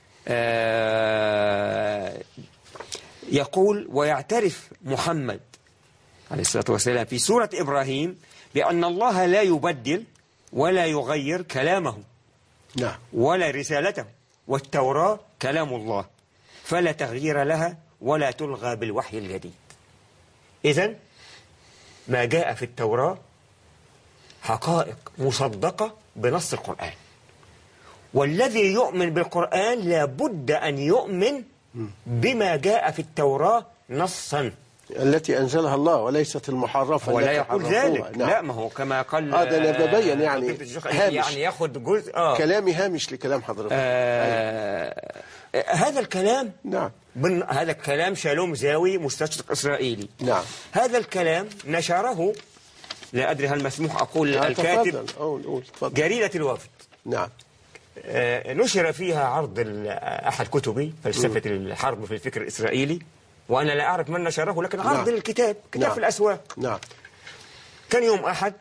آه يقول: ويعترف محمد عليه الصلاة والسلام في سورة إبراهيم بأن الله لا يبدل ولا يغير كلامه. نعم. ولا رسالته، والتوراة كلام الله فلا تغيير لها ولا تلغى بالوحي الجديد. إذن ما جاء في التوراة حقائق مصدقة بنص القرآن، والذي يؤمن بالقرآن لابد أن يؤمن بما جاء في التوراة نصا التي أنزلها الله وليست المحرفة. ولا يقول ذلك. نعم. لا، ما هو كما قال آه ده أنا ببين يعني هامش، يعني ياخد جزء آه. كلامي هامش لكلام حضرتك. آه آه هذا الكلام نعم. من هذا الكلام شالوم زاوي مستشرق إسرائيلي. نعم. هذا الكلام نشره، لا أدري هل مسموح أقول آه الكاتب، تفضل. أول أول تفضل. جريدة الوفد. نعم. آه نشر فيها عرض أحد كتبي فلسفة م. الحرب في الفكر الإسرائيلي، وأنا لا أعرف من نشره، لكن عرض نعم. الكتاب كتاب نعم. في الأسواق. نعم. كان يوم أحد،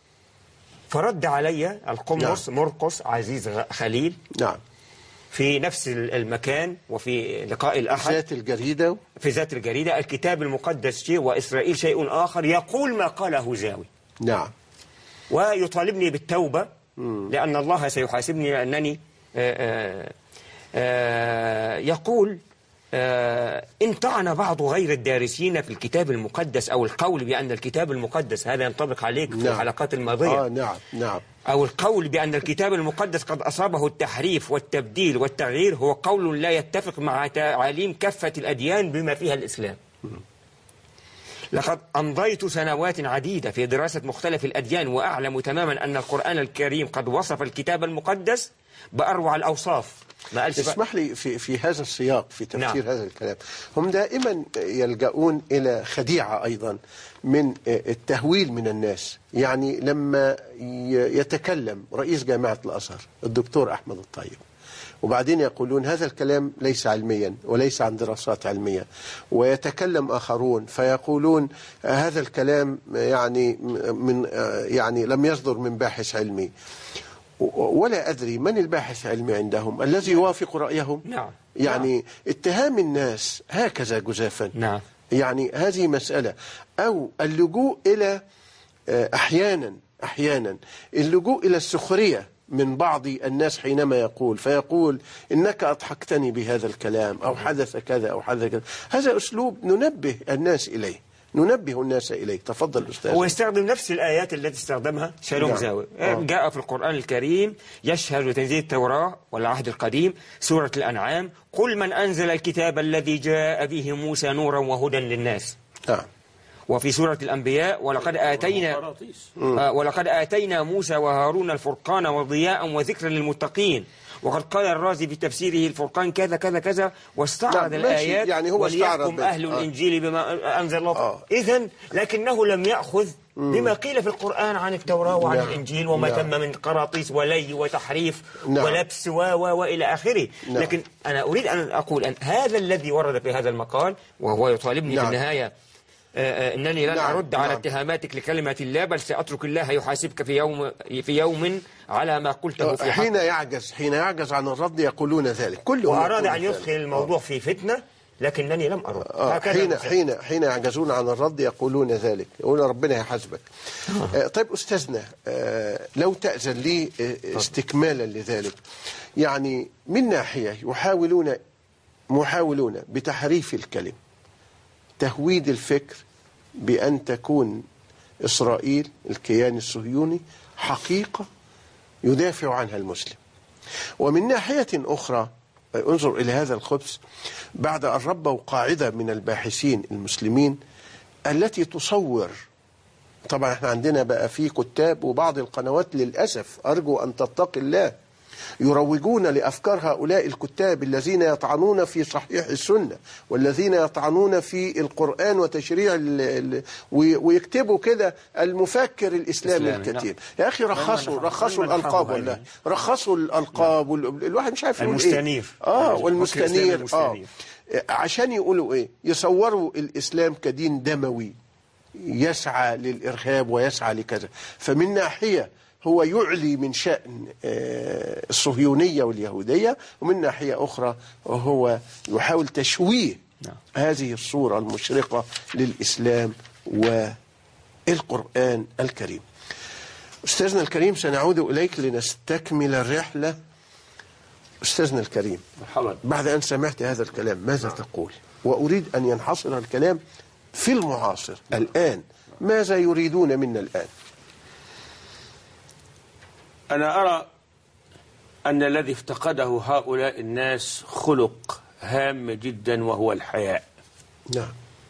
فرد علي القمص نعم. مرقس عزيز خليل. نعم. في نفس المكان وفي لقاء الأحد، ذات الجريدة في ذات الجريدة: الكتاب المقدس شيء وإسرائيل شيء آخر، يقول ما قاله زاوي. نعم. ويطالبني بالتوبة مم. لأن الله سيحاسبني، لأنني آآ آآ يقول: إن طعن بعض غير الدارسين في الكتاب المقدس أو القول بأن الكتاب المقدس، هذا ينطبق عليك في نعم. الحلقات الماضية. آه نعم نعم. أو القول بأن الكتاب المقدس قد أصابه التحريف والتبديل والتغيير، هو قول لا يتفق مع تعاليم كافة الأديان بما فيها الإسلام. لقد أمضيت سنوات عديدة في دراسة مختلف الأديان، وأعلم تماما أن القرآن الكريم قد وصف الكتاب المقدس بأروع الأوصاف. ما اسمح لي في في هذا السياق في تفسير نعم. هذا الكلام، هم دائما يلجؤون إلى خديعة أيضا من التهويل من الناس. يعني لما يتكلم رئيس جامعة الأزهر الدكتور أحمد الطيب وبعدين يقولون هذا الكلام ليس علميا وليس عن دراسات علمية، ويتكلم آخرون فيقولون هذا الكلام يعني من يعني لم يصدر من باحث علمي، ولا أدري من الباحث العلمي عندهم الذي يوافق رأيهم. نعم. يعني نعم. اتهام الناس هكذا جزافا. نعم. يعني هذه مسألة، أو اللجوء إلى أحيانا أحيانا اللجوء إلى السخرية من بعض الناس حينما يقول فيقول إنك أضحكتني بهذا الكلام، أو حدث كذا أو حدث كذا. هذا أسلوب ننبه الناس إليه، ننبه الناس إليه. تفضل أستاذ. هو يستخدم نفس الآيات التي استخدمها شالوم نعم. زاوي. آه. جاء في القرآن الكريم يشهد بتنزيل التوراة والعهد القديم، سورة الأنعام: قل من أنزل الكتاب الذي جاء به موسى نورا وهدى للناس. نعم. وفي سورة الأنبياء: ولقد آتينا آه ولقد آتينا موسى وهارون الفرقان وضياء وذكرا للمتقين. وقد قال الرازي في تفسيره الفرقان كذا كذا كذا، واستعرض نعم. الآيات يعني هو وليحكم أهل آه. الإنجيل بما أنزل الله. آه. إذن لكنه لم يأخذ بما قيل في القرآن عن التوراة وعن نعم. الإنجيل وما نعم. تم من قراطيس ولي وتحريف نعم. ولبس و و وإلى آخره. نعم. لكن أنا أريد أن أقول أن هذا الذي ورد في هذا المقال، وهو يطالبني نعم. في النهاية آه آه انني لن نعم. ارد على نعم. اتهاماتك لكلمه الله، بل ساترك الله يحاسبك في يوم في يوم على ما قلته في حين حق. يعجز حين يعجز عن الرد يقولون ذلك. كلهم واراد ان يقولون يدخل ذلك. الموضوع آه. في فتنه، لكنني لم ارد. آه. هكذا حين المسلم. حين حين يعجزون عن الرد يقولون ذلك، يقول ربنا يحاسبك. آه. طيب أستاذنا، آه لو تأذن لي آه استكمالا لذلك، يعني من ناحية يحاولون محاولون بتحريف الكلم، تهويد الفكر بأن تكون إسرائيل الكيان الصهيوني حقيقة يدافع عنها المسلم. ومن ناحية أخرى انظر إلى هذا الخبث بعد أن ربوا قاعدة من الباحثين المسلمين التي تصور، طبعا احنا عندنا بقى في كتاب وبعض القنوات للأسف أرجو أن تتقي الله يروجون لأفكار هؤلاء الكتاب الذين يطعنون في صحيح السنة والذين يطعنون في القرآن وتشريع ال ال ويكتبوا كده المفكر الإسلامي الكتيب. يا أخي رخصوا رخصوا الألقاب، ولا رخصوا الألقاب، الواحد مش عارف يقول المستنير. إيه. آه والمستنير آه عشان يقولوا إيه، يصوروا الإسلام كدين دموي يسعى للإرهاب ويسعى لكذا. فمن ناحية هو يعلي من شأن الصهيونية واليهودية، ومن ناحية أخرى هو يحاول تشويه هذه الصورة المشرقة للإسلام والقرآن الكريم. أستاذنا الكريم، سنعود إليك لنستكمل الرحلة. أستاذنا الكريم، مرحبا. بعد أن سمعت هذا الكلام ماذا تقول؟ وأريد أن ينحصر الكلام في المعاصر الآن. ماذا يريدون منا الآن؟ أنا أرى أن الذي افتقده هؤلاء الناس خلق هام جدا، وهو الحياء. نعم.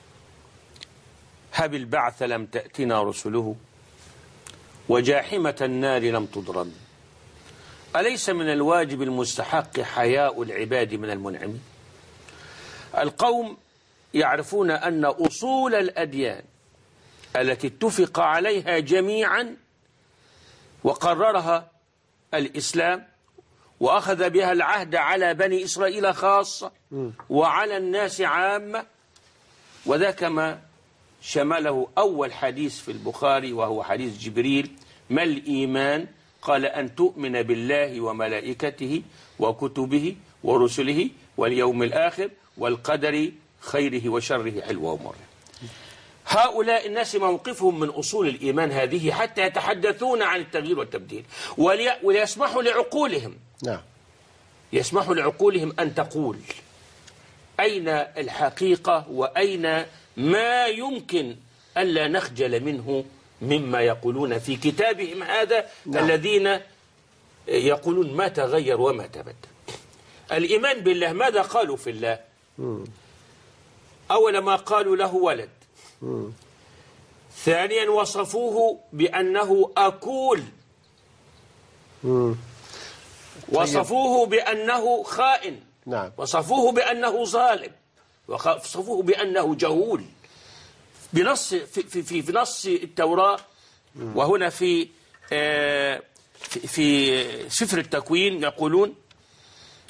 هب البعث لم تأتنا رسله، وجاحمة النار لم تضرم. أليس من الواجب المستحق حياء العباد من المنعم؟ القوم يعرفون أن أصول الأديان التي اتفق عليها جميعا وقررها الإسلام وأخذ بها العهد على بني إسرائيل خاصة وعلى الناس عامة، وذا كما شمله أول حديث في البخاري وهو حديث جبريل: ما الإيمان؟ قال أن تؤمن بالله وملائكته وكتبه ورسله واليوم الآخر والقدر خيره وشره حلوه ومره. هؤلاء الناس موقفهم من أصول الإيمان هذه حتى يتحدثون عن التغيير والتبديل، ولي... وليسمحوا لعقولهم نعم يسمحوا لعقولهم أن تقول أين الحقيقة وأين ما يمكن ألا نخجل منه مما يقولون في كتابهم هذا. نعم. الذين يقولون ما تغير وما تبدل. الإيمان بالله، ماذا قالوا في الله؟ م. أول ما قالوا له ولد. م. ثانيا وصفوه بأنه أكول. م. وصفوه بأنه خائن. نعم. وصفوه بأنه ظالم، وصفوه بأنه جهول بنص في في في نص التوراة. وهنا في في سفر التكوين يقولون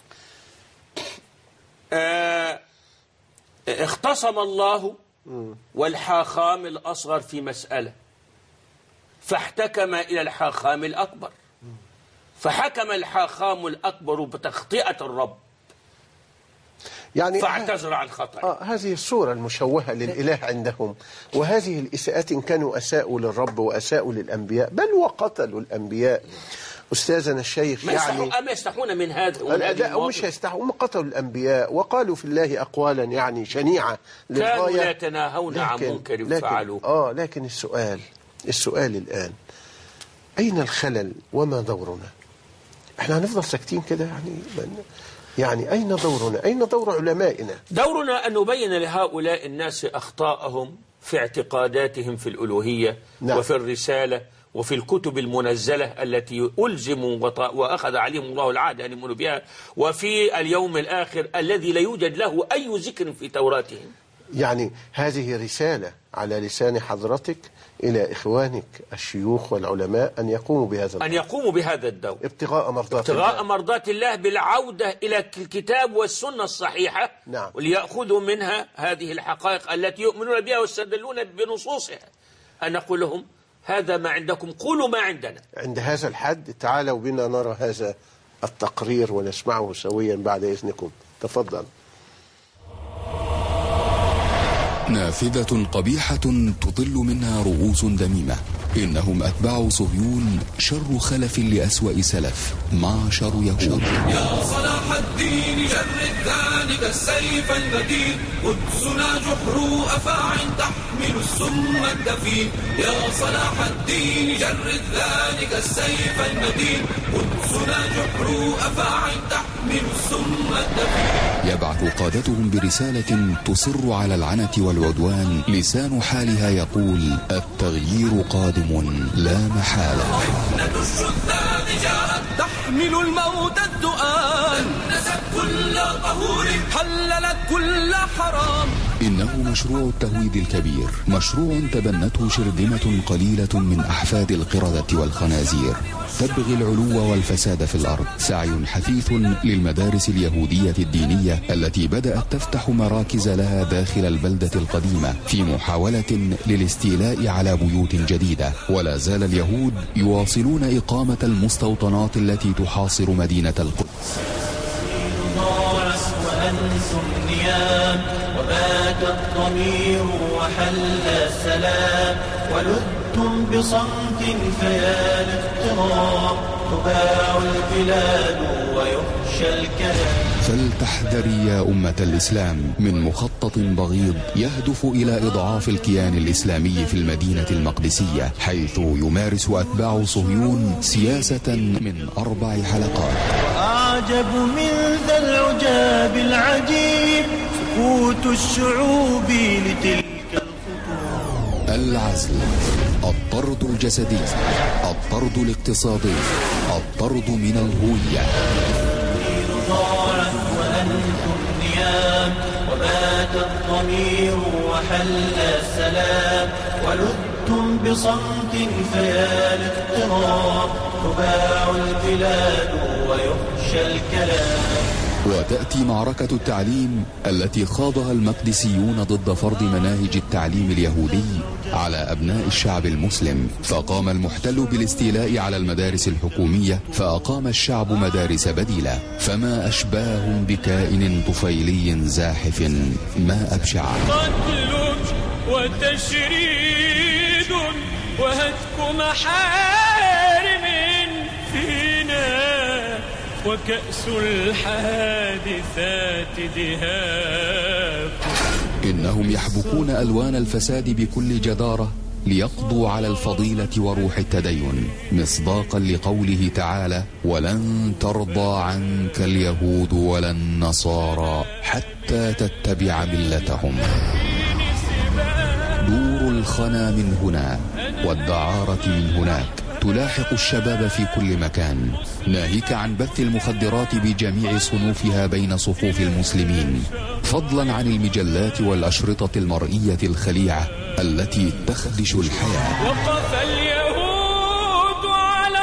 آه اختصم الله والحاخام الأصغر في مسألة، فاحتكم إلى الحاخام الأكبر، فحكم الحاخام الأكبر بتخطئة الرب يعني فاعتذر عن خطأ. آه هذه الصورة المشوهة للإله عندهم، وهذه الإساءات إن كانوا أساءوا للرب وأساءوا للأنبياء بل وقتلوا الأنبياء. أستاذنا الشيخ ما يعني ما يستحون من هذا. لا, لا مش يستحون، هم قتلوا الأنبياء وقالوا في الله أقوالا يعني شنيعة للغاية. كانوا لا يتناهون عن منكر فعلوه. آه لكن السؤال السؤال الآن، أين الخلل وما دورنا؟ احنا هنفضل ساكتين كده يعني؟ يعني أين دورنا؟ أين دور علمائنا؟ دورنا أن نبين لهؤلاء الناس أخطاءهم في اعتقاداتهم في الألوهية. نعم. وفي الرسالة وفي الكتب المنزلة التي ألزموا وأخذ عليهم الله العهد أن يؤمنوا بها، وفي اليوم الآخر الذي لا يوجد له أي ذكر في توراتهم. يعني هذه رسالة على لسان حضرتك إلى إخوانك الشيوخ والعلماء أن يقوموا بهذا الدور. أن يقوموا بهذا الدور ابتغاء مرضات ابتغاء الله. مرضات الله بالعودة إلى الكتاب والسنة الصحيحة. نعم. وليأخذوا منها هذه الحقائق التي يؤمنون بها ويستدلون بنصوصها، أن نقول لهم هذا ما عندكم، قولوا ما عندنا. عند هذا الحد تعالوا بنا نرى هذا التقرير ونسمعه سويا بعد إذنكم. تفضل. نافذة قبيحة تطل منها رؤوس دميمة، إنهم أتباع صهيون شر خلف لأسوأ سلف، معشر يهود. يا صلاح الدين جرد ذلك السيف المتين، قدسنا جحر أفاع تحمل السم الدفين. يا صلاح الدين جرد ذلك السيف المتين، قدسنا جحر أفاع تحمل السم الدفين. يبعث قادتهم برسالة تصر على العنة والعدوان، لسان حالها يقول التغيير قادم لا محالة. فتنة الشذاذ جاءت تحمل الموت الدؤال، نست كل طهور حللت كل حرام. إنه مشروع التهويد الكبير، مشروع تبنته شرذمة قليلة من أحفاد القردة والخنازير، تبغي العلو والفساد في الأرض. سعي حثيث للمدارس اليهودية الدينية التي بدأت تفتح مراكز لها داخل البلدة القديمة في محاولة للاستيلاء على بيوت جديدة. ولا زال اليهود يواصلون إقامة المستوطنات التي تحاصر مدينة القدس. وأنتم نيام وبات الضمير وحل السلام، ولدتم بصمت فيا الاضطراب، تباع البلاد ويخشى الكلام. فلتحذري يا أمة الإسلام من مخطط بغيض يهدف إلى إضعاف الكيان الإسلامي في المدينة المقدسية، حيث يمارس أتباع صهيون سياسة من أربع حلقات. وأعجب من ذا العجاب العجيب سكوت الشعوب لتلك الخطوب. العزل، الطرد الجسدي، الطرد الاقتصادي، الطرد من الهوية. وأنتم نيام وبات الضمير وحل السلام، ولدتم بصمت فيا الاضطراب، تباع البلاد ويخشى الكلام. وتأتي معركة التعليم التي خاضها المقدسيون ضد فرض مناهج التعليم اليهودي على أبناء الشعب المسلم، فقام المحتل بالاستيلاء على المدارس الحكومية، فأقام الشعب مدارس بديلة، فما أشباههم بكائن طفيلي زاحف ما أبشع. قتل وتشريد وهتك محارم فينا، وكأس الحادثات دهاق. إنهم يحبكون ألوان الفساد بكل جدارة ليقضوا على الفضيلة وروح التدين، مصداقا لقوله تعالى: ولن ترضى عنك اليهود ولا النصارى حتى تتبع ملتهم. دور الخنا من هنا والدعارة من هناك تلاحق الشباب في كل مكان، ناهيك عن بث المخدرات بجميع صنوفها بين صفوف المسلمين، فضلا عن المجلات والأشرطة المرئية الخليعة التي تخدش الحياة. وقف اليهود على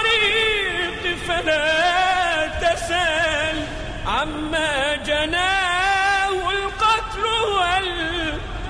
الطريق فلا تسأل عما جناه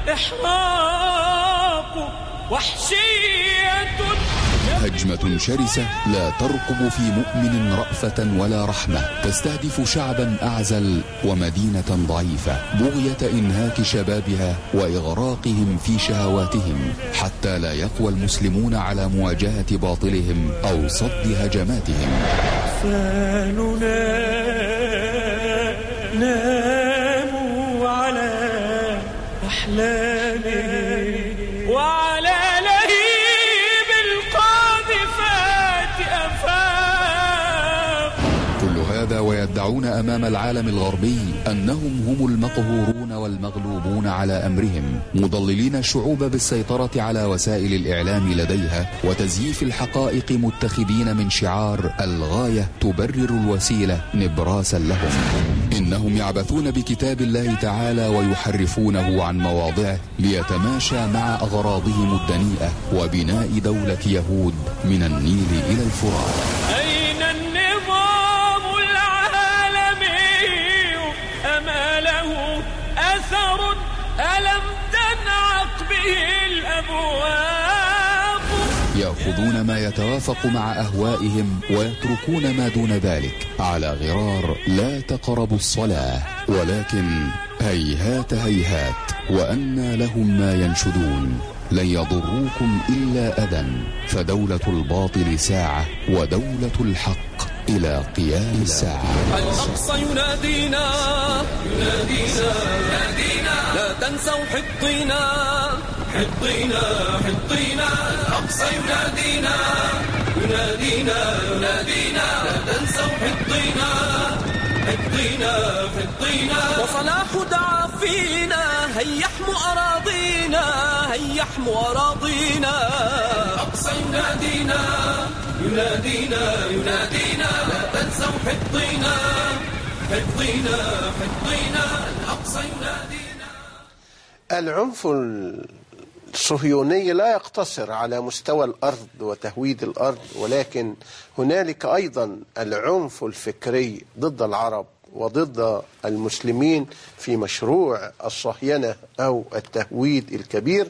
إحراق وحشية. هجمة شرسة لا ترقب في مؤمن رأفة ولا رحمة، تستهدف شعبا أعزل ومدينة ضعيفة بغية إنهاك شبابها وإغراقهم في شهواتهم، حتى لا يقوى المسلمون على مواجهة باطلهم أو صد هجماتهم. أطفالنا ناموا على أحلامهم وعلى لهيب القاذفات أفاق. كل هذا ويدعون أمام العالم الغربي أنهم هم المقهورون والمغلوبون على أمرهم، مضللين الشعوب بالسيطرة على وسائل الإعلام لديها وتزييف الحقائق، متخذين من شعار الغاية تبرر الوسيلة نبراسا لهم. إنهم يعبثون بكتاب الله تعالى ويحرفونه عن مواضعه ليتماشى مع أغراضهم الدنيئة وبناء دولة يهود من النيل إلى الفرات. أين النظام العالمي أما له أثر ألم تنعق به الأبواب؟ يأخذون ما يتوافق مع أهوائهم ويتركون ما دون ذلك على غرار لا تقربوا الصلاة. ولكن هيهات هيهات وأنى لهم ما ينشدون، لن يضروكم إلا أذى، فدولة الباطل ساعة ودولة الحق إلى قيام الساعة. الأقصى ينادينا ينادينا ينادينا لا تنسوا حطينا حطينا حطينا. الأقصى ينادينا ينادينا ينادينا لا تنسوا حطينا حطينا حطينا. وصلاح دعا فينا هيا احموا أراضينا هيا احموا أراضينا. الأقصى ينادينا ينادينا ينادينا لا تنسوا حطينا حطينا حطينا. الأقصى ينادينا. العنف الصهيوني لا يقتصر على مستوى الأرض وتهويد الأرض، ولكن هنالك أيضا العنف الفكري ضد العرب وضد المسلمين في مشروع الصهينة أو التهويد الكبير.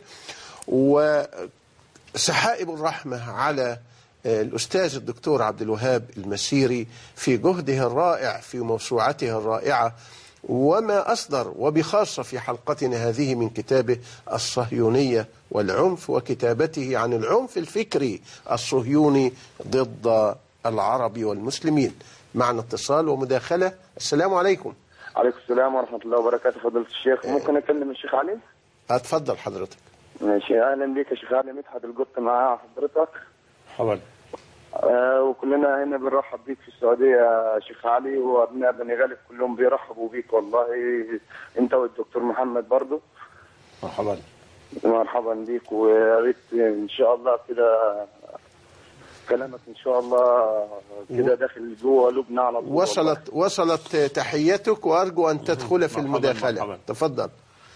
وسحائب الرحمة على الأستاذ الدكتور عبد الوهاب المسيري في جهده الرائع في موسوعته الرائعة وما أصدر، وبخاصة في حلقتنا هذه من كتابه الصهيونية والعنف، وكتابته عن العنف الفكري الصهيوني ضد العرب والمسلمين. معنا اتصال ومداخلة. السلام عليكم. عليكم السلام ورحمة الله وبركاته. فضيلة الشيخ، ممكن أكلم الشيخ علي؟ أتفضل حضرتك. ماشي. أهلا بك يا شيخ علي. مدحت القط مع حضرتك. حاضر. آه وكلنا هنا بنرحب بيك في السعودية يا شيخ علي، وأبناء بني غالب كلهم بيرحبوا بيك والله، أنت والدكتور محمد برضو. مرحبا. مرحبا بيك. وياريت إن شاء الله كده كلامك إن شاء الله كده داخل جوه قلوبنا على طول. وصلت وصلت تحياتك، وأرجو أن تدخل في المداخلة. مرحبا. تفضل.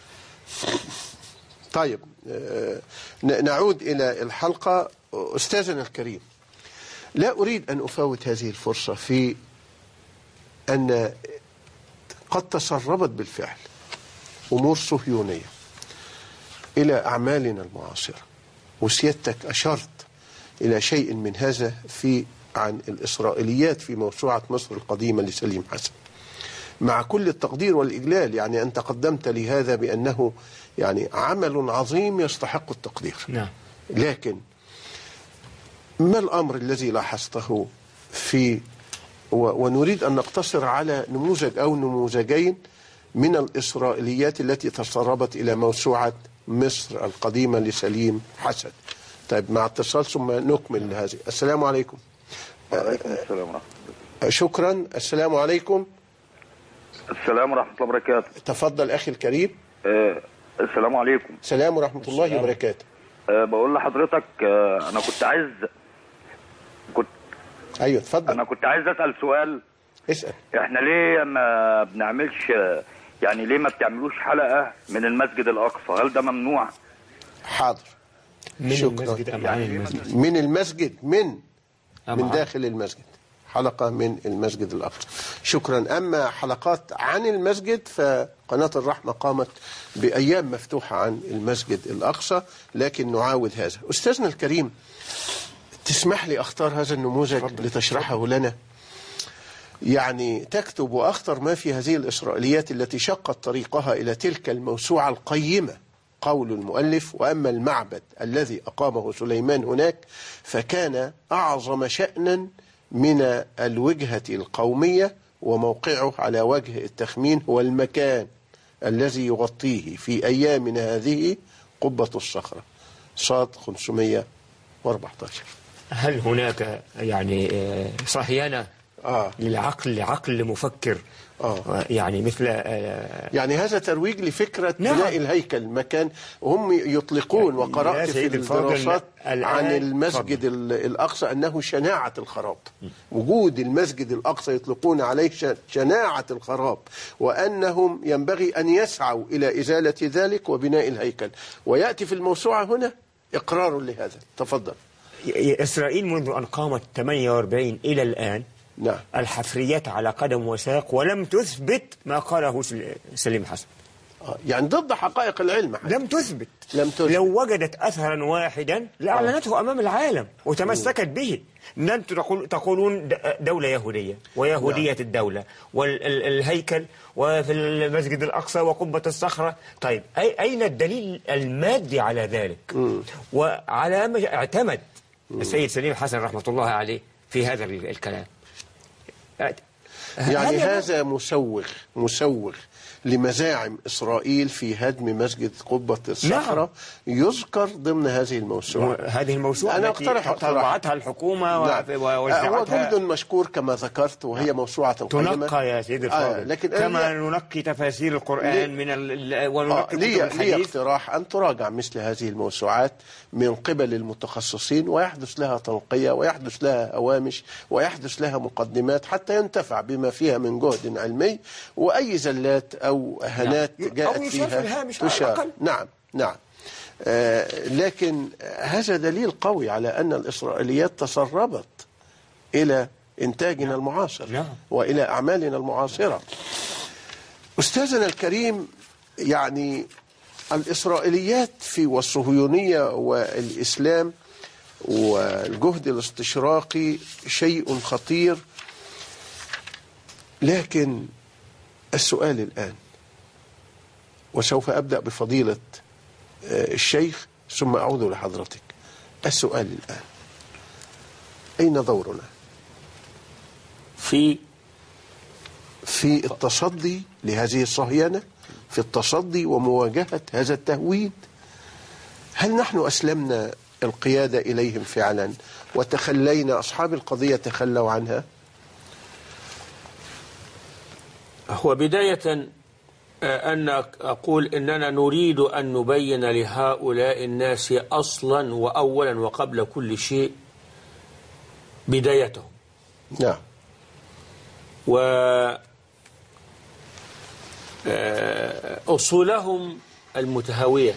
طيب نعود إلى الحلقة. أستاذنا الكريم، لا أريد أن أفوت هذه الفرصة في أن قد تسربت بالفعل أمور صهيونية إلى أعمالنا المعاصرة، وسيادتك أشرت إلى شيء من هذا في عن الإسرائيليات في موسوعة مصر القديمة لسليم حسن. مع كل التقدير والإجلال، يعني أنت قدمت لهذا بأنه يعني عمل عظيم يستحق التقدير. نعم. لكن ما الأمر الذي لاحظته في ونريد أن نقتصر على نموذج أو نموذجين من الإسرائيليات التي تسربت إلى موسوعة مصر القديمة لسليم حسن. طيب مع اتصال ثم نكمل هذه. السلام عليكم. وعليكم السلام ورحمة الله. شكرا. السلام عليكم. السلام ورحمة الله وبركاته. تفضل أخي الكريم. أه السلام عليكم. السلام ورحمة الله وبركاته. أه بقول لحضرتك أه أنا كنت عايز كنت أيوة تفضل. أنا كنت عايز أسأل سؤال. اسأل. إحنا ليه ما بنعملش، يعني ليه ما بتعملوش حلقة من المسجد الأقصى؟ هل ده ممنوع؟ حاضر. من شكرا. المسجد أم عن المسجد؟ من المسجد، من من داخل المسجد. حلقة من المسجد الأقصى. شكرا. أما حلقات عن المسجد فقناة الرحمة قامت بأيام مفتوحة عن المسجد الأقصى، لكن نعاود هذا. أستاذنا الكريم، تسمح لي أختار هذا النموذج لتشرحه لنا؟ يعني تكتب وأخطر ما في هذه الإسرائيليات التي شقت طريقها إلى تلك الموسوعة القيمة قول المؤلف: وأما المعبد الذي أقامه سليمان هناك فكان أعظم شأنا من الوجهة القومية، وموقعه على وجه التخمين هو المكان الذي يغطيه في أيامنا هذه قبة الصخرة. صاد خمسمائة وأربعة عشر. هل هناك يعني صهينة آه. للعقل لعقل مفكر آه. يعني مثل آه يعني هذا ترويج لفكرة نعم. بناء الهيكل مكان هم يطلقون، وقرأت في الدراسات عن المسجد فضل. الأقصى أنه شناعة الخراب. م. وجود المسجد الأقصى يطلقون عليه شناعة الخراب، وأنهم ينبغي أن يسعوا إلى إزالة ذلك وبناء الهيكل. ويأتي في الموسوعة هنا إقرار لهذا. تفضل. إسرائيل منذ أن قامت ثمانية وأربعين إلى الآن نعم. الحفريات على قدم وساق، ولم تثبت ما قاله سليم حسن. يعني ضد حقائق العلم. لم تثبت. لم تثبت. لو وجدت أثرا واحدا لأعلنته أمام العالم وتمسكت به. لن تقولون دولة يهودية ويهودية نعم. الدولة والهيكل وفي المسجد الأقصى وقبة الصخرة. طيب أين الدليل المادي على ذلك؟ م. وعلى ما اعتمد م. السيد سليم حسن رحمة الله عليه في هذا الكلام؟ يعني هذا مسوغ مسوغ لمزاعم إسرائيل في هدم مسجد قبة الصخرة. نعم. يذكر ضمن هذه الموسوعة. هذه الموسوعة أنا أقترح طلعتها الحكومة. نعم. ووزعتها. هو جهد مشكور كما ذكرت، وهي نعم. موسوعة قيمة. تنقى يا سيدي الفاضل. آه. لكن كما ننقي تفاسير القرآن لي... من ال... وننقي آه. لي... لي اقتراح أن تراجع مثل هذه الموسوعات من قبل المتخصصين، ويحدث لها تنقية، ويحدث لها هوامش، ويحدث لها مقدمات، حتى ينتفع بما فيها من جهد علمي، وأي زلات أو هنات نعم. جاءت فيها تشار. نعم نعم. آه لكن هذا دليل قوي على أن الإسرائيليات تسربت إلى إنتاجنا نعم. المعاصر نعم. وإلى أعمالنا المعاصرة. أستاذنا الكريم، يعني الإسرائيليات في والصهيونية والإسلام والجهد الاستشراقي شيء خطير، لكن السؤال الآن، وسوف أبدأ بفضيلة الشيخ ثم أعود لحضرتك. السؤال الآن، أين دورنا في في التصدي لهذه الصهيونة، في التصدي ومواجهة هذا التهويد؟ هل نحن أسلمنا القيادة إليهم فعلا وتخلينا، أصحاب القضية تخلوا عنها؟ هو بداية أن أقول إننا نريد أن نبين لهؤلاء الناس أصلا وأولا وقبل كل شيء بدايتهم. نعم. وأصولهم المتهاوية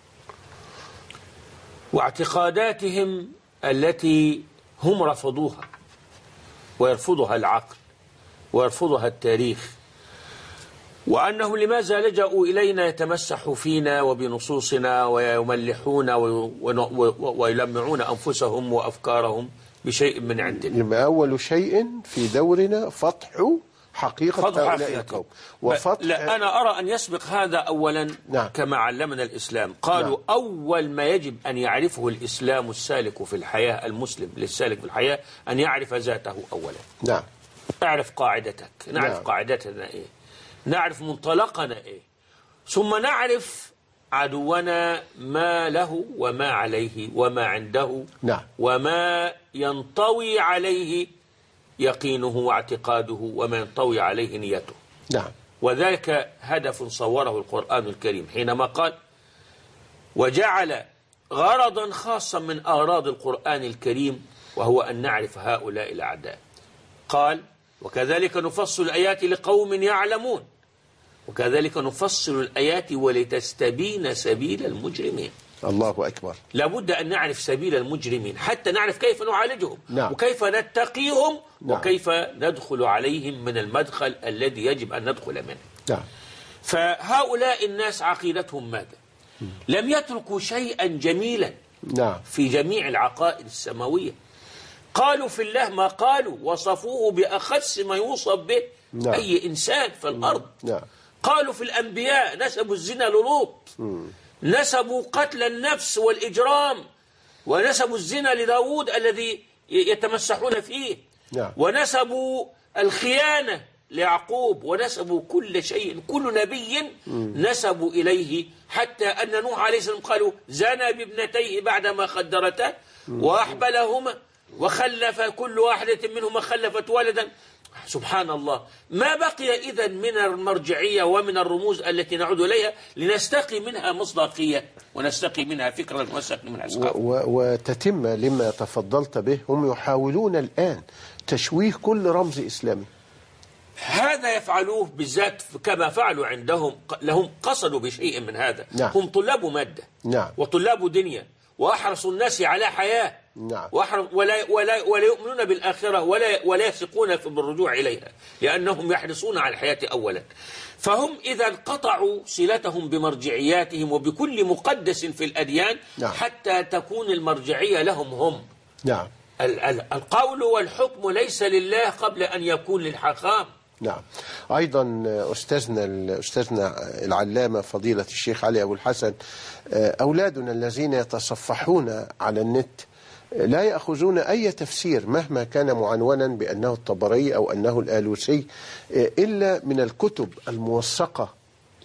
واعتقاداتهم التي هم رفضوها ويرفضها العقل ويرفضها التاريخ، وأنهم لماذا لجأوا إلينا يتمسحوا فينا وبنصوصنا ويملحون ويلمعون أنفسهم وأفكارهم بشيء من عندنا. يبقى أول شيء في دورنا فتح حقيقة هؤلاء القوم. وفتح لا، أنا أرى أن يسبق هذا أولا. نعم. كما علمنا الإسلام قالوا نعم. أول ما يجب أن يعرفه الإسلام السالك في الحياة، المسلم للسالك في الحياة، أن يعرف ذاته أولا. نعم. نعرف قاعدتك، نعرف نعم. قاعدتنا إيه، نعرف منطلقنا إيه، ثم نعرف عدونا ما له وما عليه وما عنده. نعم. وما ينطوي عليه يقينه واعتقاده وما ينطوي عليه نيته. نعم. وذلك هدف صوره القرآن الكريم حينما قال: وجعل غرضا خاصا من أغراض القرآن الكريم وهو أن نعرف هؤلاء الأعداء. قال: وكذلك نفصل الآيات لقوم يعلمون وكذلك نفصل الآيات ولتستبين سبيل المجرمين. الله أكبر. لابد أن نعرف سبيل المجرمين حتى نعرف كيف نعالجهم. نعم. وكيف نتقيهم. نعم. وكيف ندخل عليهم من المدخل الذي يجب أن ندخل منه. نعم. فهؤلاء الناس عقيدتهم ماذا؟ لم يتركوا شيئا جميلا. نعم. في جميع العقائد السماوية. قالوا في الله ما قالوا، وصفوه بأخس ما يوصف به. نعم. أي إنسان في الأرض. نعم. قالوا في الأنبياء نسبوا الزنا للوط، نسبوا قتل النفس والإجرام، ونسبوا الزنا لداود الذي يتمسحون فيه. نعم. ونسبوا الخيانة ليعقوب، ونسبوا كل شيء، كل نبي نسبوا إليه، حتى أن نوح عليه السلام قالوا زنى بابنتيه بعدما خدرته وأحبلهما وخلف كل واحدة منهما خلفت ولدا. سبحان الله. ما بقي إذن من المرجعية ومن الرموز التي نعود إليها لنستقي منها مصداقية ونستقي منها فكرة ونستقي منها أسقاط. وتتم لما تفضلت به، هم يحاولون الآن تشويه كل رمز إسلامي. هذا يفعلوه بالذات كما فعلوا عندهم، لهم قصدوا بشيء من هذا. نعم. هم طلاب مادة. نعم. وطلاب دنيا، وأحرصوا الناس على حياة. نعم. ولا, ولا, ولا يؤمنون بالآخرة ولا, ولا يثقون بالرجوع إليها، لأنهم يحرصون على الحياة أولا. فهم إذا قطعوا صلتهم بمرجعياتهم وبكل مقدس في الأديان. نعم. حتى تكون المرجعية لهم هم. نعم. القول والحكم ليس لله قبل أن يكون للحاخام. نعم. أيضا أستاذنا الأستاذنا العلامة فضيلة الشيخ علي أبو الحسن، أولادنا الذين يتصفحون على النت لا يأخذون أي تفسير مهما كان معنونا بأنه الطبري أو أنه الآلوسي إلا من الكتب الموثقة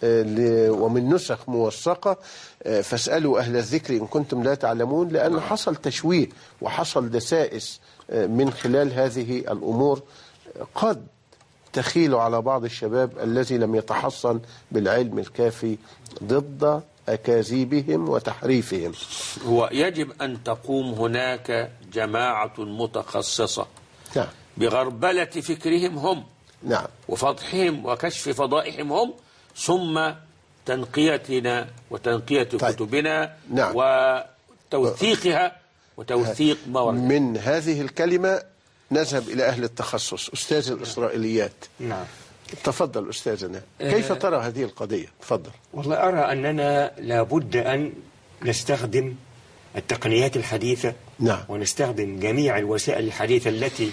ومن نسخ موثقة. فاسألوا أهل الذكر إن كنتم لا تعلمون، لأن حصل تشويه وحصل دسائس من خلال هذه الأمور قد تخيل على بعض الشباب الذي لم يتحصن بالعلم الكافي ضد أكاذيبهم وتحريفهم. هو يجب أن تقوم هناك جماعة متخصصة. نعم. بغربلة فكرهم هم. نعم. وفضحهم وكشف فضائحهم هم، ثم تنقيتنا وتنقية طيب. كتبنا. نعم. وتوثيقها وتوثيق ما ورد. من هذه الكلمة نذهب إلى أهل التخصص. أستاذ الإسرائيليات. نعم. تفضل أستاذنا، كيف ترى هذه القضية؟ تفضل. والله أرى أننا لابد أن نستخدم التقنيات الحديثة. نعم. ونستخدم جميع الوسائل الحديثة التي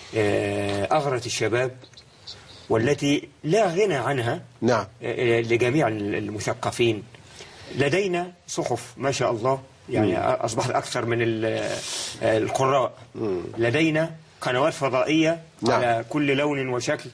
أغرت الشباب والتي لا غنى عنها. نعم. لجميع المثقفين. لدينا صحف ما شاء الله، يعني مم. أصبحت أكثر من القراء. مم. لدينا قنوات فضائية. نعم. على كل لون وشكل،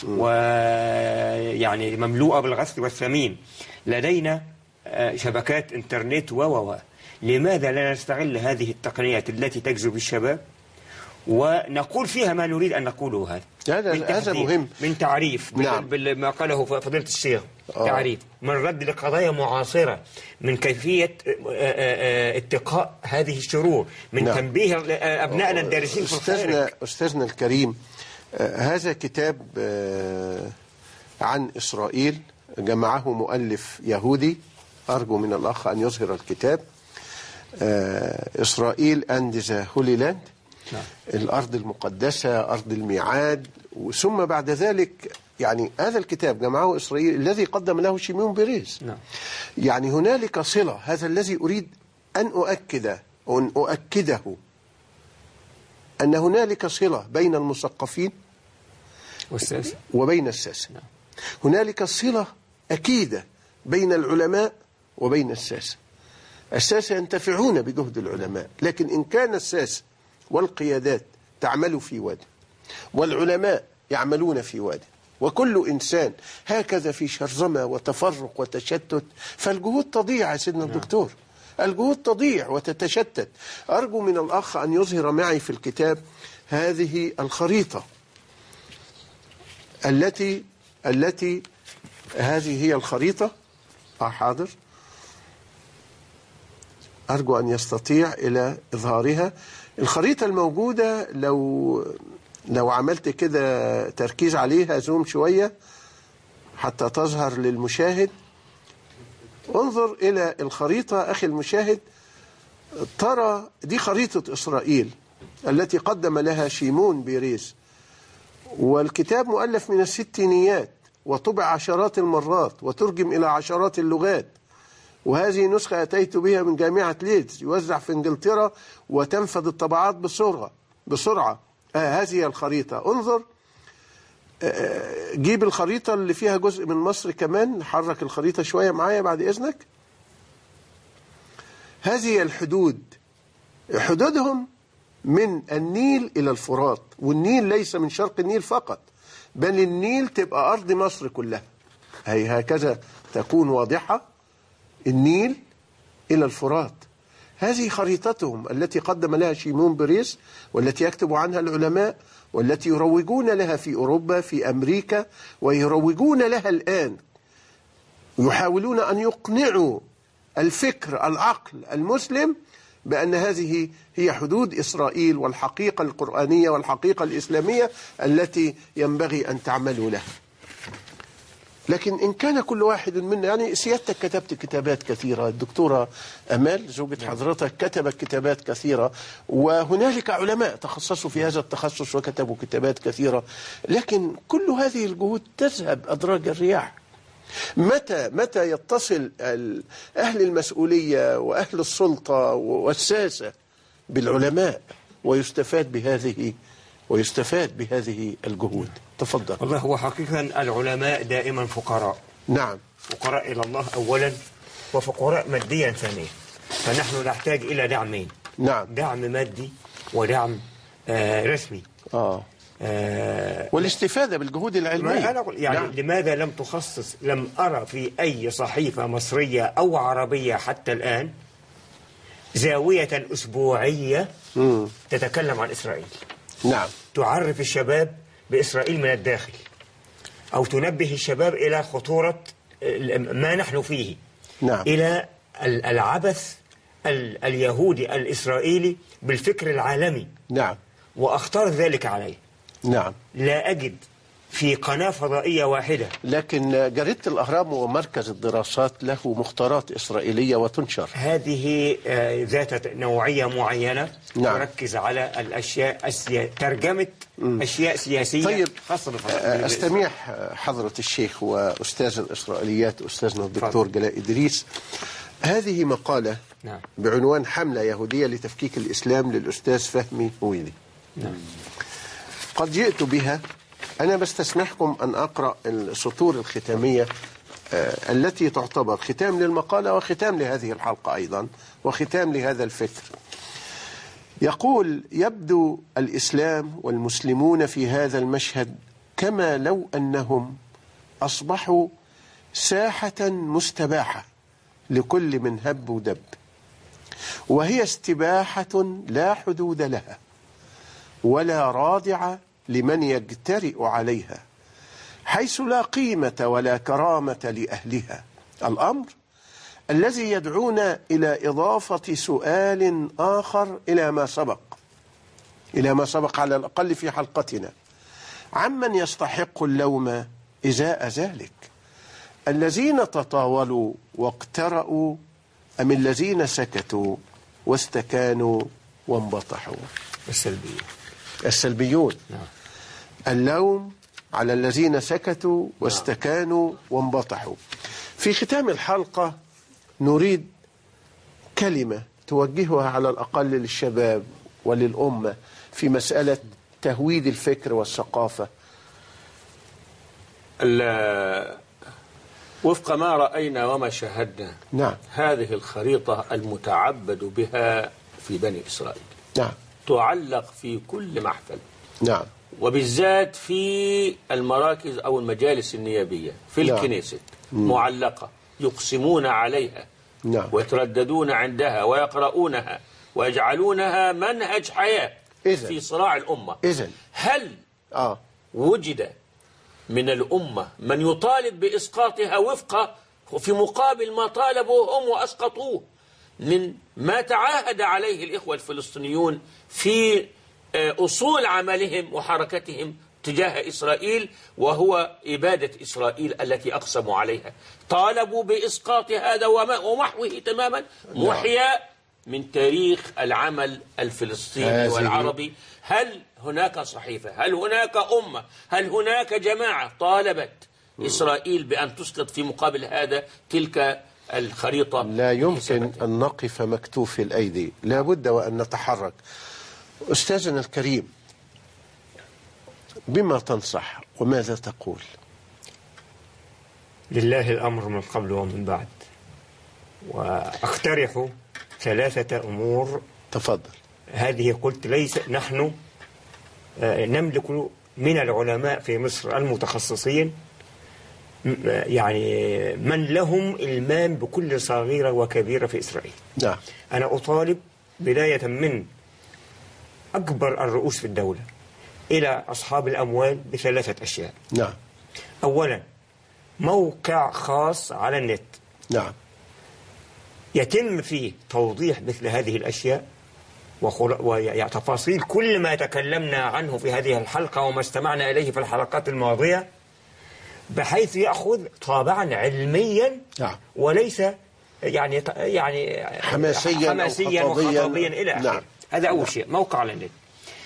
ويعني مملوءة بالغث والثمين. لدينا شبكات انترنت و و لماذا لا نستغل هذه التقنيات التي تجذب الشباب ونقول فيها ما نريد أن نقوله؟ هذا هذا هذا مهم. من تعريف. نعم. ما قاله فضيلة الشيخ. تعريف من رد لقضايا معاصرة، من كيفية اتقاء هذه الشرور، من نعم. تنبيه أبنائنا الدارسين في الخارج. أستاذنا الكريم، هذا كتاب عن إسرائيل جمعه مؤلف يهودي، أرجو من الأخ أن يظهر الكتاب. إسرائيل أند ذا هولي لاند. نعم. الأرض المقدسة، أرض الميعاد. ثم بعد ذلك يعني هذا الكتاب جمعه إسرائيل الذي قدم له شيمون بيريز. نعم. يعني هنالك صلة، هذا الذي أريد أن أؤكد أن أؤكده أن هنالك صلة بين المثقفين والساسة وبين الساسة. نعم. هنالك صلة أكيدة بين العلماء وبين الساسة. الساسة ينتفعون بجهد العلماء، لكن إن كان الساسة والقيادات تعمل في واد والعلماء يعملون في واد، وكل إنسان هكذا في شرذمة وتفرق وتشتت، فالجهود تضيع يا سيدنا الدكتور. الجهود تضيع وتتشتت. أرجو من الأخ أن يظهر معي في الكتاب هذه الخريطة التي التي هذه هي الخريطة. آه حاضر. أرجو أن يستطيع إلى إظهارها. الخريطة الموجودة لو لو عملت كده تركيز عليها زوم شوية حتى تظهر للمشاهد. انظر إلى الخريطة أخي المشاهد، ترى دي خريطة إسرائيل التي قدم لها شيمون بيريز، والكتاب مؤلف من الستينيات وطبع عشرات المرات وترجم إلى عشرات اللغات، وهذه نسخة أتيت بها من جامعة ليدز، يوزع في إنجلترا وتنفذ الطبعات بسرعة بسرعة. آه هذه الخريطة، انظر، آه جيب الخريطة اللي فيها جزء من مصر كمان، حرك الخريطة شوية معايا بعد إذنك. هذه الحدود، حدودهم من النيل إلى الفرات، والنيل ليس من شرق النيل فقط، بل النيل تبقى أرض مصر كلها، هي هكذا تكون واضحة، النيل إلى الفرات. هذه خريطتهم التي قدم لها شيمون بيريز، والتي يكتب عنها العلماء، والتي يروجون لها في أوروبا في أمريكا، ويروجون لها الآن، يحاولون أن يقنعوا الفكر العقل المسلم بأن هذه هي حدود إسرائيل والحقيقة القرآنية والحقيقة الإسلامية التي ينبغي أن تعملوا لها. لكن إن كان كل واحد منا، يعني سيادتك كتبت كتابات كثيرة، الدكتورة أمال زوجة حضرتك كتبت كتابات كثيرة، وهنالك علماء تخصصوا في هذا التخصص وكتبوا كتابات كثيرة، لكن كل هذه الجهود تذهب أدراج الرياح. متى متى يتصل أهل المسؤولية وأهل السلطة والساسة بالعلماء ويستفاد بهذه ويستفاد بهذه الجهود؟ تفضل. والله هو حقيقة العلماء دائما فقراء. نعم. فقراء إلى الله أولا، وفقراء ماديا ثانيا، فنحن نحتاج إلى دعمين. نعم. دعم مادي ودعم آه رسمي. آه. آه والاستفادة بالجهود العلمية. أنا يعني نعم. لماذا لم تخصص، لم أرى في أي صحيفة مصرية أو عربية حتى الآن زاوية أسبوعية م. تتكلم عن إسرائيل؟ نعم. تعرف الشباب بإسرائيل من الداخل، أو تنبه الشباب إلى خطورة ما نحن فيه. نعم. إلى العبث اليهودي الإسرائيلي بالفكر العالمي. نعم. وأختار ذلك عليه. نعم. لا أجد في قناة فضائية واحدة. لكن جريدة الأهرام ومركز الدراسات له مختارات إسرائيلية وتنشر. هذه ذات نوعية معينة. نعم. تركز على الأشياء السيا... ترجمة م. أشياء سياسية. طيب، خاصة أستميح حضرة الشيخ وأستاذ الإسرائيليات أستاذنا الدكتور جلاء إدريس، هذه مقالة نعم. بعنوان حملة يهودية لتفكيك الإسلام للأستاذ فهمي هويدي. نعم. قد جئت بها، أنا بستسمحكم أن أقرأ السطور الختامية آه التي تعتبر ختام للمقالة وختام لهذه الحلقة أيضا وختام لهذا الفكر. يقول: يبدو الإسلام والمسلمون في هذا المشهد كما لو أنهم أصبحوا ساحة مستباحة لكل من هب ودب، وهي استباحة لا حدود لها ولا رادع لمن يجترئ عليها، حيث لا قيمة ولا كرامة لأهلها. الأمر الذي يدعونا إلى إضافة سؤال آخر إلى ما سبق إلى ما سبق على الأقل في حلقتنا: عمن يستحق اللوم إزاء ذلك؟ الذين تطاولوا واقترأوا أم الذين سكتوا واستكانوا وانبطحوا؟ السلبيون. السلبيون. نعم. اللوم على الذين سكتوا واستكانوا وانبطحوا. في ختام الحلقة نريد كلمة توجهها على الأقل للشباب وللأمة في مسألة تهويد الفكر والثقافة. وفق ما رأينا وما شاهدنا، نعم. هذه الخريطة المتعبد بها في بني إسرائيل، نعم. تعلق في كل محفل، نعم. وبالذات في المراكز أو المجالس النيابية في نعم. الكنيست معلقة، يقسمون عليها، نعم. ويترددون عندها ويقرؤونها ويجعلونها منهج حياة إذن. في صراع الأمة. إذن. هل آه. وجد من الأمة من يطالب بإسقاطها وفق في مقابل ما طالبوا هم وأسقطوه من ما تعاهد عليه الإخوة الفلسطينيون في أصول عملهم وحركتهم تجاه إسرائيل، وهو إبادة إسرائيل التي أقسموا عليها. طالبوا بإسقاط هذا ومحوه تماما، محيا من تاريخ العمل الفلسطيني والعربي. هل هناك صحيفة، هل هناك أمة، هل هناك جماعة طالبت إسرائيل بأن تسقط في مقابل هذا تلك الخريطة؟ لا يمكن أن نقف مكتوف الأيدي، لا بد وأن نتحرك. أستاذنا الكريم، بما تنصح وماذا تقول؟ لله الأمر من قبل ومن بعد، وأقترح ثلاثة أمور. تفضل. هذه قلت ليس نحن نملك من العلماء في مصر المتخصصين يعني من لهم إلمام بكل صغيرة وكبيرة في إسرائيل. نعم. أنا أطالب بداية من أكبر الرؤوس في الدولة إلى أصحاب الأموال بثلاثة أشياء. نعم. أولا، موقع خاص على النت. نعم. يتم فيه توضيح مثل هذه الأشياء وتفاصيل كل ما تكلمنا عنه في هذه الحلقة وما استمعنا إليه في الحلقات الماضية، بحيث يأخذ طابعا علميا. نعم. وليس يعني يعني حماسيا, حماسيا أو وخطابيا إلى آخره. نعم. هذا أول نعم. شيء، موقع على النت.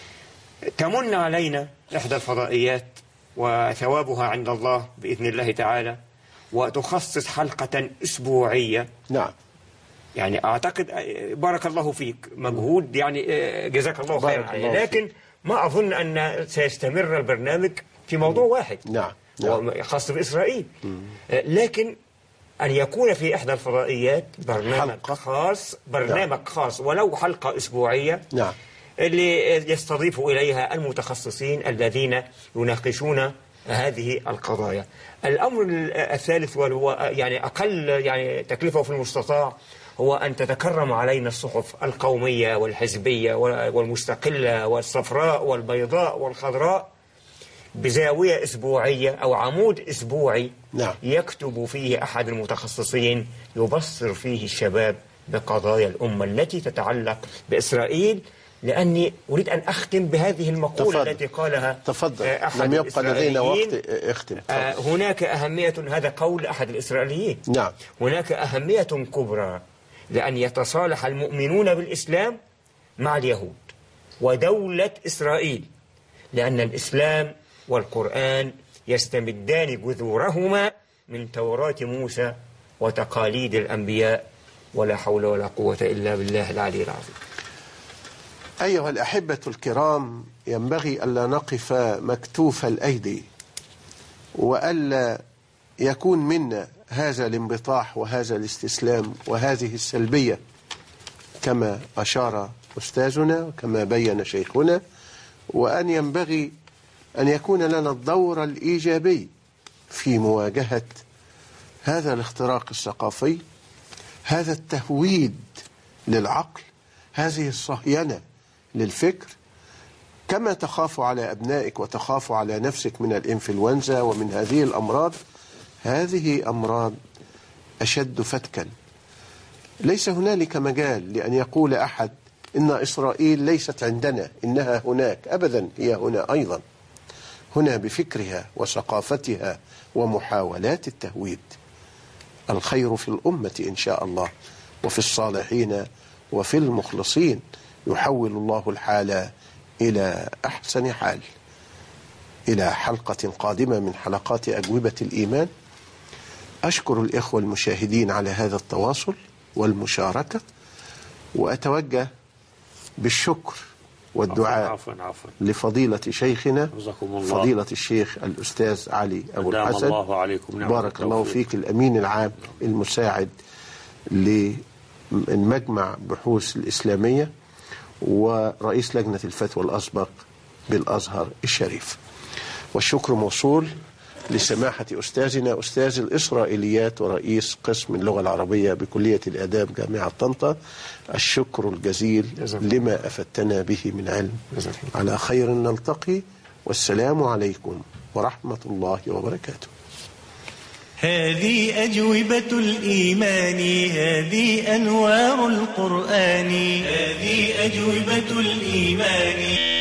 تمن علينا إحدى الفضائيات وثوابها عند الله بإذن الله تعالى، وتخصص حلقة أسبوعية. نعم. يعني أعتقد بارك الله فيك، مجهود يعني جزاك الله خيرا عليه، لكن ما أظن أن سيستمر البرنامج في موضوع واحد. نعم. نعم. خاص بإسرائيل. مم. لكن أن يكون في إحدى الفضائيات برنامج حلقة. خاص برنامج نعم. خاص ولو حلقة أسبوعية. نعم. اللي يستضيف إليها المتخصصين الذين يناقشون هذه القضايا. الأمر الثالث وهو يعني أقل يعني تكلفة في المستطاع، هو أن تتكرم علينا الصحف القومية والحزبية والمستقلة والصفراء والبيضاء والخضراء بزاوية أسبوعية أو عمود أسبوعي. نعم. يكتب فيه أحد المتخصصين يبصر فيه الشباب بقضايا الأمة التي تتعلق بإسرائيل. لأني أريد أن أختم بهذه المقولة تفضل. التي قالها تفضل. أحد لم يبقى لدينا وقت. اختم. آه هناك أهمية، هذا قول أحد الإسرائيليين. نعم. هناك أهمية كبرى لأن يتصالح المؤمنون بالإسلام مع اليهود ودولة إسرائيل، لأن الإسلام والقرآن يستمدان جذورهما من توراة موسى وتقاليد الأنبياء، ولا حول ولا قوة إلا بالله العلي العظيم. أيها الأحبة الكرام، ينبغي ألا نقف مكتوف الأيدي، وألا يكون منا هذا الانبطاح وهذا الاستسلام وهذه السلبية كما أشار أستاذنا وكما بين شيخنا، وأن ينبغي أن يكون لنا الدور الإيجابي في مواجهة هذا الاختراق الثقافي، هذا التهويد للعقل، هذه الصهينة للفكر. كما تخاف على أبنائك وتخاف على نفسك من الإنفلونزا ومن هذه الأمراض، هذه أمراض أشد فتكا. ليس هنالك مجال لأن يقول أحد إن إسرائيل ليست عندنا، إنها هناك. أبدا، هي هنا أيضا، هنا بفكرها وثقافتها ومحاولات التهويد. الخير في الأمة إن شاء الله، وفي الصالحين وفي المخلصين، يحول الله الحال إلى أحسن حال. إلى حلقة قادمة من حلقات أجوبة الإيمان. أشكر الإخوة المشاهدين على هذا التواصل والمشاركة، وأتوجه بالشكر والدعاء عفوا عفوا لفضيلة شيخنا فضيلة الشيخ الأستاذ علي أبو الحسن. الله عليكم. نعم. بارك الله فيك، الأمين العام المساعد لمجمع بحوث الإسلامية ورئيس لجنة الفتوى الأسبق بالأزهر الشريف. والشكر موصول لسماحة أستاذنا أستاذ الإسرائيليات ورئيس قسم اللغة العربية بكلية الآداب جامعة طنطا. الشكر الجزيل لما أفدتنا به من علم. على خير نلتقي، والسلام عليكم ورحمة الله وبركاته. هذه أجوبة الإيمان، هذه أنوار القرآن، هذه أجوبة الإيمان.